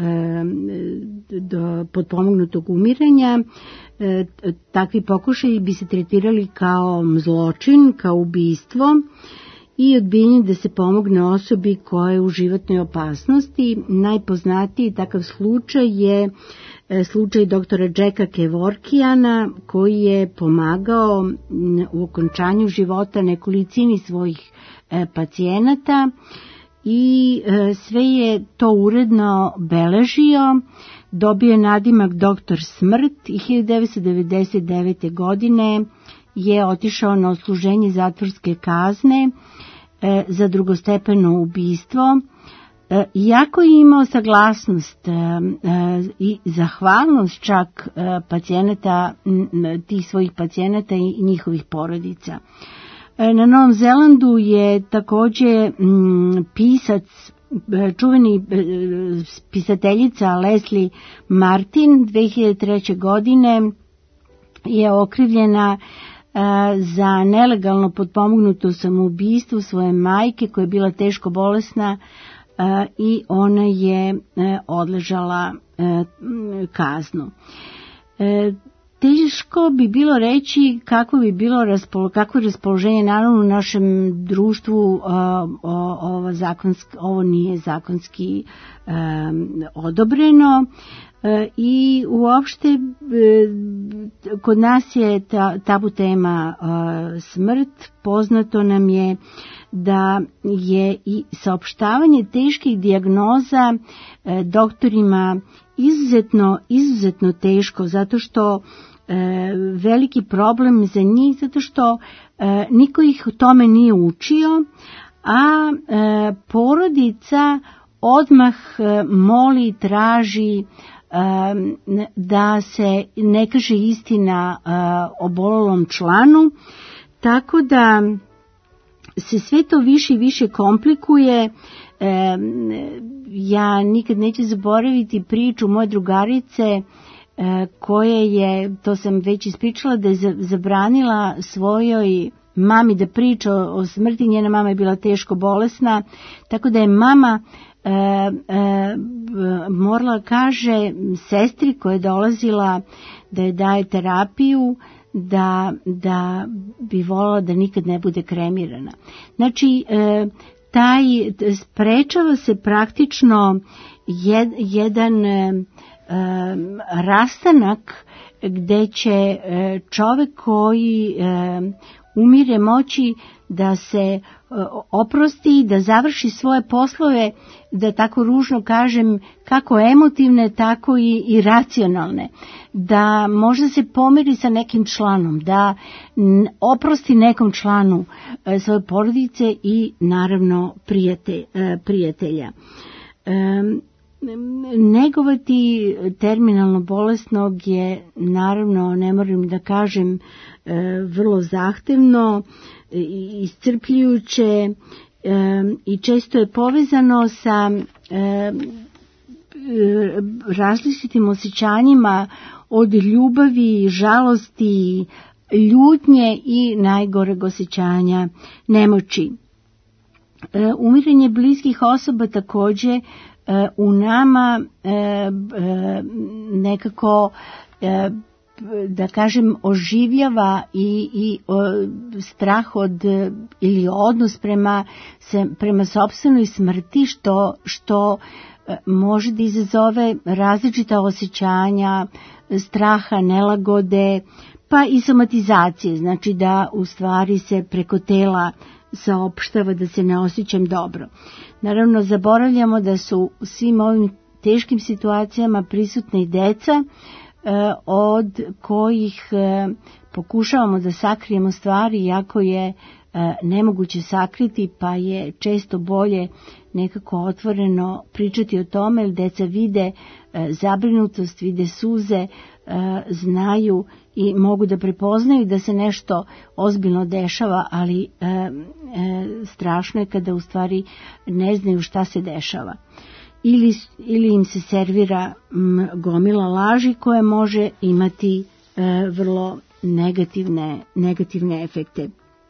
do potpomognutog umiranja, e, takvi pokušaji bi se tretirali kao zločin, kao ubistvo i odbijanje da se pomogne osobi koja je u životnoj opasnosti. Najpoznatiji takav slučaj je slučaj doktora Jacka Kevorkiana, koji je pomagao u okončanju života nekolicini svojih pacijenata i sve je to uredno beležio. Dobio je nadimak doktor Smrt i hiljadu devetsto devedeset devete. godine je otišao na odsluženje zatvorske kazne za drugostepeno ubistvo. Iako je imao saglasnost i zahvalnost čak pacijenata, tih svojih pacijenata i njihovih porodica. Na Novom Zelandu je također pisac, čuveni pisateljica Leslie Martin dve hiljade treće. godine je okrivljena za nelegalno potpomognuto samoubistvo svoje majke koja je bila teško bolesna i ona je odležala kaznu. teško bi bilo reći kako bi bilo raspolo, kako je raspoloženje naravno u našem društvu. A, o, ovo, zakonski, ovo nije zakonski a, odobreno. I uopšte kod nas je ta, tabu tema uh, smrt. Poznato nam je da je i saopštavanje teških dijagnoza uh, doktorima izuzetno, izuzetno teško, zato što uh, veliki problem za njih, zato što uh, niko ih o tome nije učio, a uh, porodica odmah uh, moli, traži da se ne kaže istina o obolelom članu, tako da se sve to više i više komplikuje. Ja nikad neću zaboraviti priču moje drugarice koja je, to sam već ispričala, da je zabranila svojoj mami da priča o smrti. Njena mama je bila teško bolesna, tako da je mama E, e, morala kaže sestri koja je dolazila da je daje terapiju da, da bi voljela da nikad ne bude kremirana. Znači e, taj sprečava se praktično jed, jedan e, rastanak gde će e, čovek koji e, umire moći da se oprosti, da završi svoje poslove, da tako ružno kažem, kako emotivne, tako i, i racionalne. Da možda se pomiri sa nekim članom, da oprosti nekom članu svoje porodice i naravno prijatelj, prijatelja. Negovati terminalno bolesnog je, naravno, ne moram da kažem, vrlo zahtevno, iscrpljujuće i često je povezano sa različitim osjećanjima od ljubavi, žalosti, ljutnje i najgoreg osjećanja nemoći. Umiranje bliskih osoba također u nama nekako, da kažem, oživljava i, i o, strah od ili odnos prema, se, prema sopstvenoj smrti, što, što može da izazove različita osjećanja, straha, nelagode, pa i somatizacije, znači da u stvari se preko tela saopštava da se ne osjećam dobro. Naravno, zaboravljamo da su u svim ovim teškim situacijama prisutne i deca, od kojih pokušavamo da sakrijemo stvari, iako je nemoguće sakriti, pa je često bolje nekako otvoreno pričati o tome, jer deca vide zabrinutost, vide suze, znaju i mogu da prepoznaju da se nešto ozbiljno dešava, ali strašno je kada u stvari ne znaju šta se dešava. Ili, ili im se servira m, gomila laži koje može imati e, vrlo negativne, negativne efekte.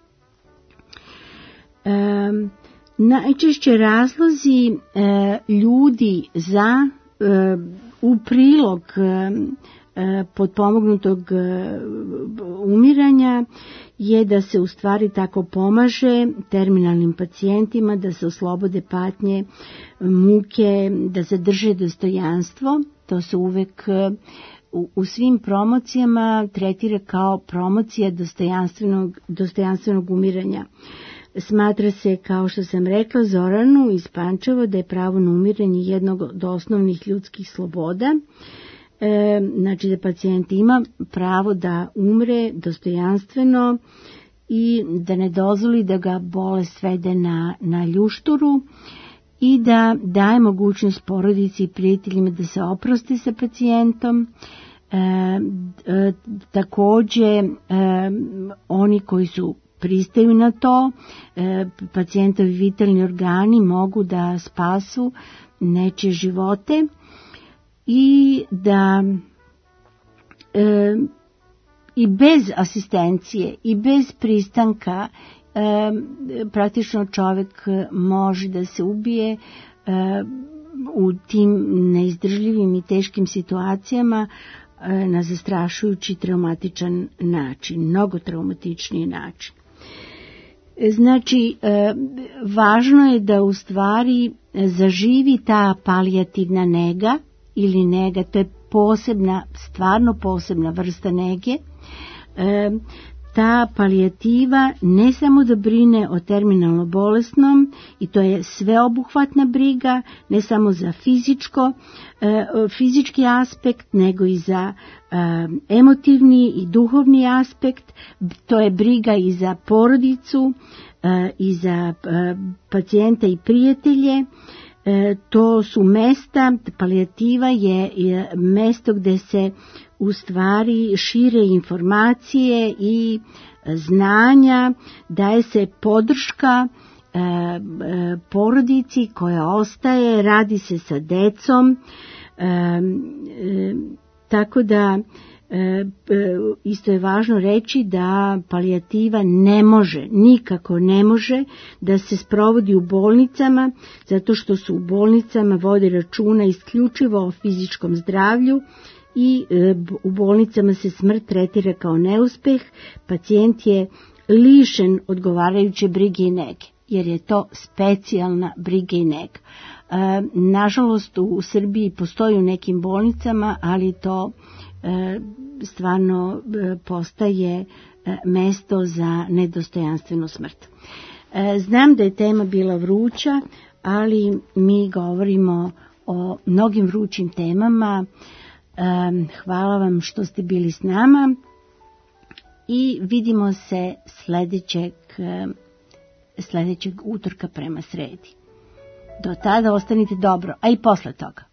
E, najčešće razlozi e, ljudi za e, u prilog e, potpomognutog umiranja je da se u stvari tako pomaže terminalnim pacijentima, da se oslobode patnje, muke, da zadrže dostojanstvo. To se uvek u, u svim promocijama tretira kao promocija dostojanstvenog, dostojanstvenog umiranja. Smatra se, kao što sam rekla, Zoranu iz Pančeva, da je pravo na umiranje jednog od osnovnih ljudskih sloboda. E, znači da pacijent ima pravo da umre dostojanstveno i da ne dozvoli da ga bolest svede na, na ljušturu i da daje mogućnost porodici i prijateljima da se oprosti sa pacijentom. E, e, također e, oni koji su pristaju na to, e, pacijentovi vitalni organi mogu da spasu nečije živote i da e, i bez asistencije i bez pristanka e, praktično čovjek može da se ubije e, u tim neizdržljivim i teškim situacijama, na zastrašujući traumatičan način, mnogo traumatičniji način. Znači, važno je da u stvari zaživi ta palijativna nega ili nega, to je posebna, stvarno posebna vrsta nege. Ta palijativa ne samo da brine o terminalno bolesnom, i to je sveobuhvatna briga, ne samo za fizičko, fizički aspekt, nego i za emotivni i duhovni aspekt. To je briga i za porodicu, i za pacijenta i prijatelje. To su mesta, palijativa je, je mesto gdje se u stvari šire informacije i znanja, daje se podrška e, e, porodici koja ostaje, radi se sa decom, e, e, tako da e, isto je važno reći da palijativa ne može, nikako ne može da se sprovodi u bolnicama, zato što su u bolnicama vode računa isključivo o fizičkom zdravlju i e, u bolnicama se smrt tretira kao neuspeh, pacijent je lišen odgovarajuće brige i nege, jer je to specijalna briga i nega. E, nažalost u Srbiji postoji u nekim bolnicama, ali to e, stvarno e, postaje e, mesto za nedostojanstvenu smrt. E, znam da je tema bila vruća, ali mi govorimo o mnogim vrućim temama. Hvala vam što ste bili s nama i vidimo se sljedećeg, sljedećeg utorka prema sredi. Do tada ostanite dobro, a i posle toga.